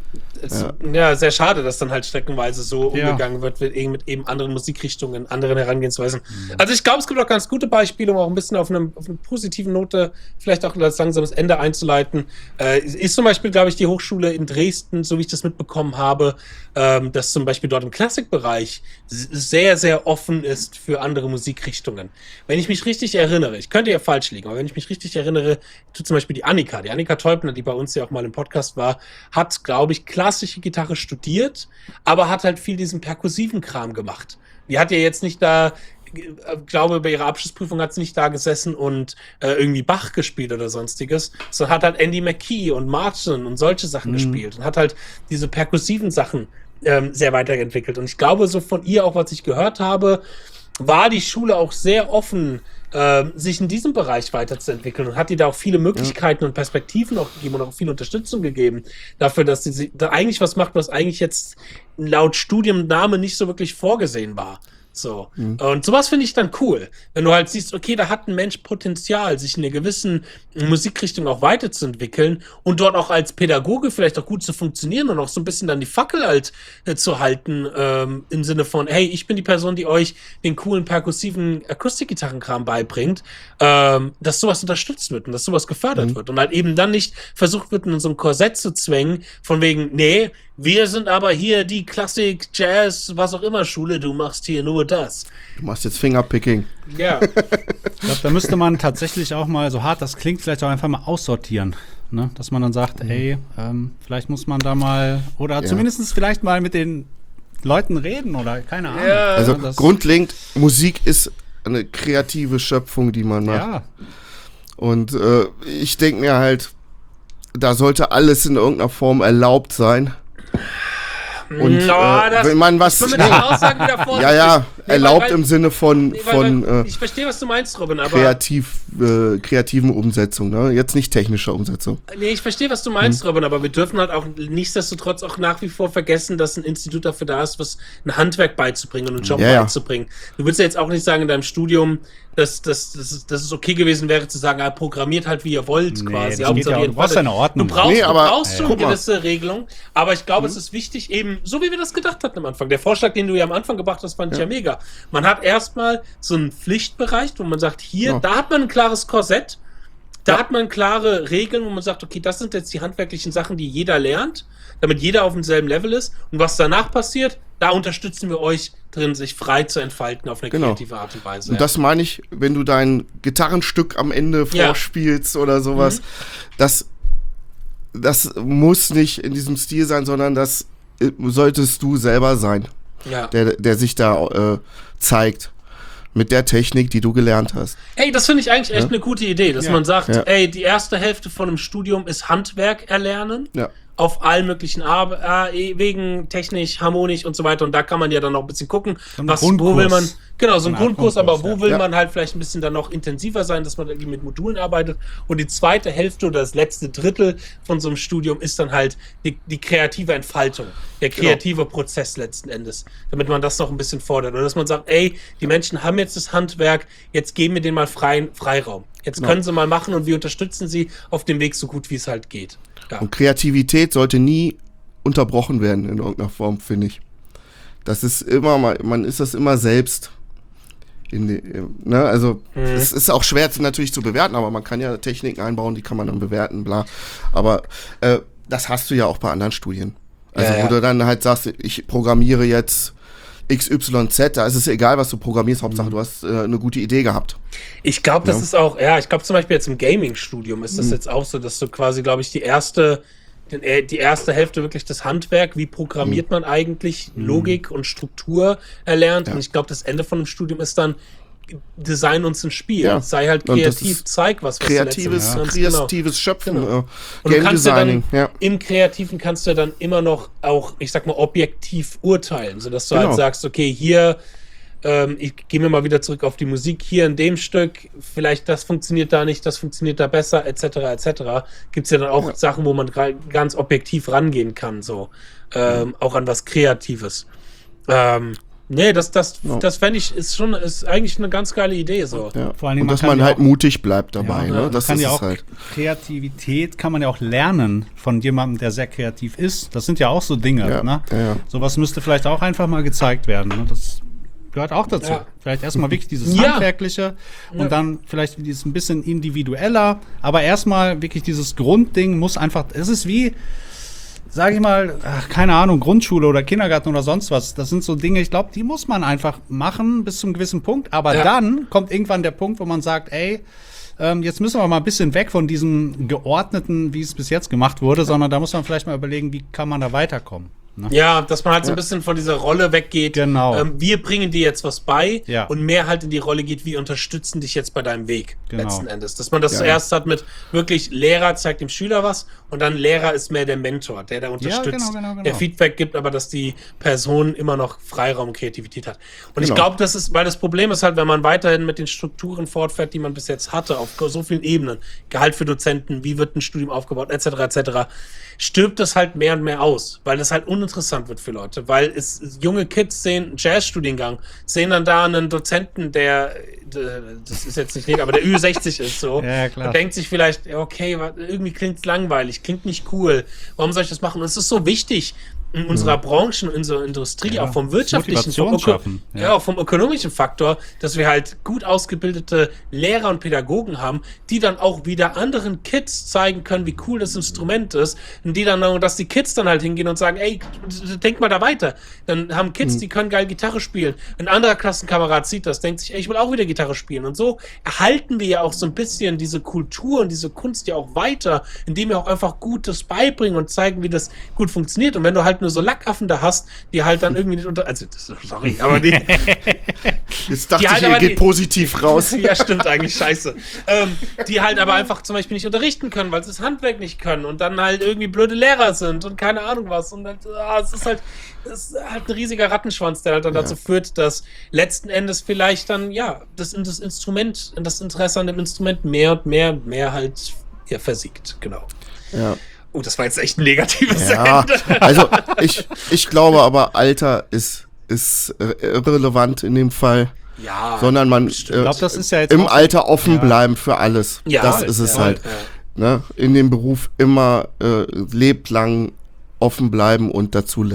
Sehr schade, dass dann halt streckenweise so umgegangen wird mit eben anderen Musikrichtungen, anderen Herangehensweisen. Also ich glaube, es gibt auch ganz gute Beispiele, um auch ein bisschen auf eine positiven Note vielleicht auch als langsames Ende einzuleiten. Ist zum Beispiel, glaube ich, die Hochschule in Dresden, so wie ich das mitbekommen habe, dass zum Beispiel dort im Klassikbereich sehr, sehr offen ist für andere Musikrichtungen. Wenn ich mich richtig erinnere, ich könnte ja falsch liegen, aber wenn ich mich richtig erinnere, zum Beispiel die Annika Teubner, die bei uns ja auch mal im Podcast war, hat, glaube ich, klassische Gitarre studiert, aber hat halt viel diesen perkussiven Kram gemacht. Die hat ja jetzt nicht da, glaube, bei ihrer Abschlussprüfung hat sie nicht da gesessen und irgendwie Bach gespielt oder sonstiges, sondern hat halt Andy McKee und Martin und solche Sachen gespielt und hat halt diese perkussiven Sachen sehr weiterentwickelt. Und ich glaube, so von ihr auch, was ich gehört habe, war die Schule auch sehr offen, sich in diesem Bereich weiterzuentwickeln und hat ihr da auch viele Möglichkeiten und Perspektiven auch gegeben und auch viel Unterstützung gegeben dafür, dass sie da eigentlich was macht, was eigentlich jetzt laut Studienname nicht so wirklich vorgesehen war. So. Und sowas finde ich dann cool. Wenn du halt siehst, okay, da hat ein Mensch Potenzial, sich in einer gewissen Musikrichtung auch weiterzuentwickeln und dort auch als Pädagoge vielleicht auch gut zu funktionieren und auch so ein bisschen dann die Fackel halt zu halten, im Sinne von, hey, ich bin die Person, die euch den coolen perkussiven Akustikgitarrenkram beibringt, dass sowas unterstützt wird und dass sowas gefördert wird und halt eben dann nicht versucht wird, in so ein Korsett zu zwängen, von wegen, nee, wir sind aber hier die Klassik, Jazz, was auch immer Schule, du machst hier nur das. Du machst jetzt Fingerpicking. Ja. Ich glaube, da müsste man tatsächlich auch mal, so hart das klingt, vielleicht auch einfach mal aussortieren. Ne? Dass man dann sagt, vielleicht muss man da mal, oder zumindest vielleicht mal mit den Leuten reden oder keine Ahnung. Ja. Also grundlegend, Musik ist eine kreative Schöpfung, die man macht. Ja. Und ich denke mir halt, da sollte alles in irgendeiner Form erlaubt sein. Und wenn man was mit den Aussagen wieder vorsichtig. ja, erlaubt im Sinne von ich verstehe, was du meinst, Robin, aber kreativen Umsetzung, ne? Jetzt nicht technischer Umsetzung. Nee, ich verstehe, was du meinst, Robin, aber wir dürfen halt auch nichtsdestotrotz auch nach wie vor vergessen, dass ein Institut dafür da ist, ein Handwerk beizubringen und einen Job beizubringen. Du willst ja jetzt auch nicht sagen in deinem Studium, dass es okay gewesen wäre zu sagen, programmiert halt wie ihr wollt, quasi. Das geht ja auch, du brauchst eine Ordnung. Du brauchst schon eine gewisse Regelung, aber ich glaube, es ist wichtig, eben so wie wir das gedacht hatten am Anfang. Der Vorschlag, den du ja am Anfang gebracht hast, fand ich ja mega. Man hat erstmal so einen Pflichtbereich, wo man sagt, hier, da hat man ein klares Korsett, da hat man klare Regeln, wo man sagt, okay, das sind jetzt die handwerklichen Sachen, die jeder lernt, damit jeder auf demselben Level ist. Und was danach passiert, da unterstützen wir euch drin, sich frei zu entfalten auf eine kreative Art und Weise. Und das meine ich, wenn du dein Gitarrenstück am Ende vorspielst oder sowas, das muss nicht in diesem Stil sein, sondern das solltest du selber sein, der sich da zeigt. Mit der Technik, die du gelernt hast. Ey, das finde ich eigentlich echt eine gute Idee, dass man sagt, ey, die erste Hälfte von einem Studium ist Handwerk erlernen. Ja. Auf allen möglichen Wegen, technisch, harmonisch und so weiter. Und da kann man ja dann noch ein bisschen gucken, wo will man, genau, so ein Grundkurs, aber wo will man halt vielleicht ein bisschen dann noch intensiver sein, dass man irgendwie mit Modulen arbeitet. Und die zweite Hälfte oder das letzte Drittel von so einem Studium ist dann halt die kreative Entfaltung, der kreative Prozess letzten Endes, damit man das noch ein bisschen fordert. Und dass man sagt, ey, die Menschen haben jetzt das Handwerk, jetzt geben wir denen mal Freiraum. Jetzt können sie mal machen und wir unterstützen sie auf dem Weg so gut, wie es halt geht. Ja. Und Kreativität sollte nie unterbrochen werden in irgendeiner Form, finde ich. Das ist immer, man ist das immer selbst. Also es ist auch schwer natürlich zu bewerten, aber man kann ja Techniken einbauen, die kann man dann bewerten, bla. Aber das hast du ja auch bei anderen Studien. Also wo du dann halt sagst, ich programmiere jetzt XYZ, da ist es egal, was du programmierst, Hauptsache du hast eine gute Idee gehabt. Ich glaube, das ist auch, ich glaube zum Beispiel jetzt im Gaming-Studium ist das jetzt auch so, dass du quasi, glaube ich, die erste Hälfte wirklich das Handwerk, wie programmiert man eigentlich, Logik und Struktur erlernt. Und ich glaube, das Ende von dem Studium ist dann Design uns ein Spiel. Ja. Sei halt kreativ, zeig was kreatives Schöpfen. Genau. Und du kannst Designing, im Kreativen kannst du dann immer noch auch, ich sag mal, objektiv urteilen, sodass du halt sagst, okay, hier ich gehe mir mal wieder zurück auf die Musik, hier in dem Stück, vielleicht das funktioniert da nicht, das funktioniert da besser, etc., etc. Gibt es ja dann auch Sachen, wo man ganz objektiv rangehen kann, so. Auch an was Kreatives. Nee, das fände ich, ist eigentlich eine ganz geile Idee, so. Ja. Vor allen Dingen, und dass man halt mutig bleibt dabei, ne? Das kann ist ja auch halt. Kreativität kann man ja auch lernen von jemandem, der sehr kreativ ist. Das sind ja auch so Dinge, ne? Ja. Sowas müsste vielleicht auch einfach mal gezeigt werden, ne? Das gehört auch dazu. Ja. Vielleicht erstmal wirklich dieses Handwerkliche und dann vielleicht dieses ein bisschen individueller, aber erstmal wirklich dieses Grundding muss einfach, es ist wie, sage ich mal, keine Ahnung, Grundschule oder Kindergarten oder sonst was. Das sind so Dinge, ich glaube, die muss man einfach machen bis zu einem gewissen Punkt, aber dann kommt irgendwann der Punkt, wo man sagt, ey, jetzt müssen wir mal ein bisschen weg von diesem geordneten, wie es bis jetzt gemacht wurde, sondern da muss man vielleicht mal überlegen, wie kann man da weiterkommen. Ne? Ja, dass man halt so ein bisschen von dieser Rolle weggeht. Genau. Wir bringen dir jetzt was bei und mehr halt in die Rolle geht, wir unterstützen dich jetzt bei deinem Weg letzten Endes. Dass man das zuerst hat mit wirklich Lehrer zeigt dem Schüler was und dann Lehrer ist mehr der Mentor, der da unterstützt, der Feedback gibt, aber dass die Person immer noch Freiraum und Kreativität hat. Und ich glaube, das ist, weil das Problem ist halt, wenn man weiterhin mit den Strukturen fortfährt, die man bis jetzt hatte, auf so vielen Ebenen, Gehalt für Dozenten, wie wird ein Studium aufgebaut, etc., stirbt das halt mehr und mehr aus, weil das halt uninteressant wird für Leute, weil junge Kids sehen einen Jazzstudiengang, sehen dann da einen Dozenten, der das ist jetzt nicht negativ, aber der Ü60 ist so und denkt sich vielleicht, okay, irgendwie klingt's langweilig, klingt nicht cool, warum soll ich das machen? Und es ist so wichtig in unserer Branche, in unserer Industrie, auch vom wirtschaftlichen, auch vom ökonomischen Faktor, dass wir halt gut ausgebildete Lehrer und Pädagogen haben, die dann auch wieder anderen Kids zeigen können, wie cool das Instrument ist, und dass die Kids dann halt hingehen und sagen, ey, denk mal da weiter. Dann haben Kids, die können geil Gitarre spielen. Ein anderer Klassenkamerad sieht das, denkt sich, ey, ich will auch wieder Gitarre spielen. Und so erhalten wir ja auch so ein bisschen diese Kultur und diese Kunst ja auch weiter, indem wir auch einfach Gutes beibringen und zeigen, wie das gut funktioniert. Und wenn du halt nur so Lackaffen da hast, die halt dann irgendwie nicht sorry, aber die jetzt dachte ich, ihr geht positiv raus. Ja, stimmt eigentlich, scheiße. Die halt aber einfach zum Beispiel nicht unterrichten können, weil sie das Handwerk nicht können und dann halt irgendwie blöde Lehrer sind und keine Ahnung was. Und es ist halt ein riesiger Rattenschwanz, der halt dann dazu führt, dass letzten Endes vielleicht dann, das Instrument, das Interesse an dem Instrument mehr und mehr halt versiegt, genau. Ja. Oh, das war jetzt echt ein negatives Ende. Also ich glaube aber, Alter ist irrelevant in dem Fall. Ja. Sondern man das ist ja jetzt im Alter offen bleiben für alles. Ja, das ist es halt. Ja. Ne? In dem Beruf immer lebenslang offen bleiben und dazulernen.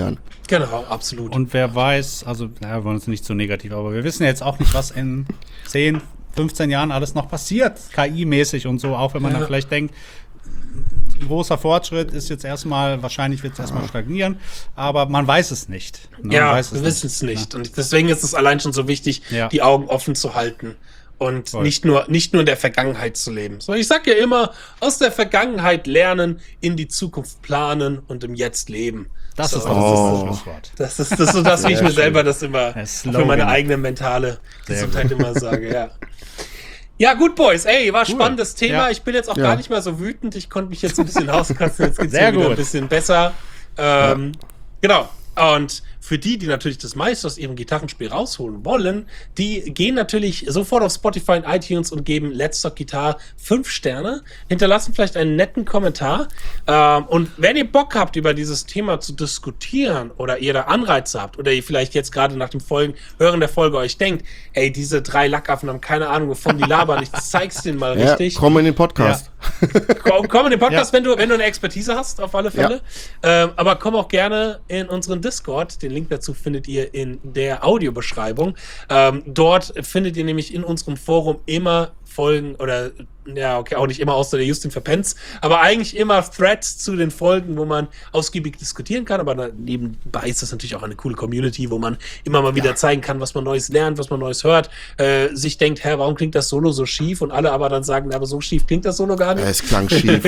Genau, absolut. Und wer weiß, also, wir wollen uns nicht so negativ, aber wir wissen jetzt auch nicht, was in 10, 15 Jahren alles noch passiert, KI-mäßig und so, auch wenn man dann vielleicht denkt, großer Fortschritt ist jetzt erstmal, wahrscheinlich wird es erstmal stagnieren, aber man weiß es nicht. Ne? Ja, wir wissen es nicht. Und deswegen ist es allein schon so wichtig, die Augen offen zu halten und nicht nur in der Vergangenheit zu leben. So, ich sag ja immer, aus der Vergangenheit lernen, in die Zukunft planen und im Jetzt leben. Das ist das Schlusswort. Das ist so das, wie ich mir selber das immer für meine eigene mentale Gesundheit immer sage, ja. Ja, gut, Boys. Ey, war spannendes Thema. Ja. Ich bin jetzt auch gar nicht mehr so wütend. Ich konnte mich jetzt ein bisschen auskotzen. Jetzt geht's mir wieder ein bisschen besser. Genau. Und für die natürlich das meiste aus ihrem Gitarrenspiel rausholen wollen, die gehen natürlich sofort auf Spotify und iTunes und geben Let's Talk Guitar 5 Sterne, hinterlassen vielleicht einen netten Kommentar. Und wenn ihr Bock habt, über dieses Thema zu diskutieren oder ihr da Anreize habt oder ihr vielleicht jetzt gerade nach dem Hören der Folge euch denkt, hey, diese 3 Lackaffen haben keine Ahnung, wovon die labern, ich zeig's denen mal richtig. Komm in den Podcast. Komm in den Podcast, wenn du eine Expertise hast, auf alle Fälle. Aber komm auch gerne in unseren Discord, den Link dazu findet ihr in der Audiobeschreibung. Dort findet ihr nämlich in unserem Forum immer Folgen oder, auch nicht immer, außer der Justin verpennt's, aber eigentlich immer Threads zu den Folgen, wo man ausgiebig diskutieren kann, aber nebenbei ist das natürlich auch eine coole Community, wo man immer mal wieder zeigen kann, was man Neues lernt, was man Neues hört, sich denkt, warum klingt das Solo so schief und alle aber dann sagen, aber so schief klingt das Solo gar nicht. Es klang schief.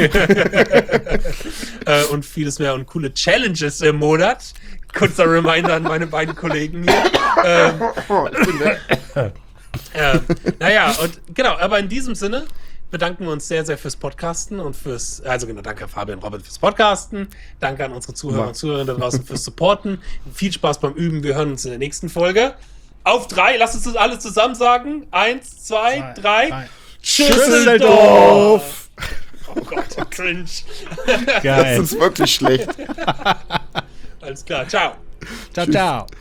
Und vieles mehr und coole Challenges im Monat. Kurzer Reminder an meine beiden Kollegen hier. Und genau, aber in diesem Sinne bedanken wir uns sehr, sehr fürs Podcasten und danke an Fabian und Robin fürs Podcasten, danke an unsere Zuhörer und Zuhörerinnen da draußen fürs Supporten, viel Spaß beim Üben, wir hören uns in der nächsten Folge. Auf 3, lasst uns das alle zusammen sagen. 1, 2, 3. Schüsseldorf! Oh Gott, cringe. Geil. Das ist wirklich schlecht. Alles klar, ciao. Ciao, ciao.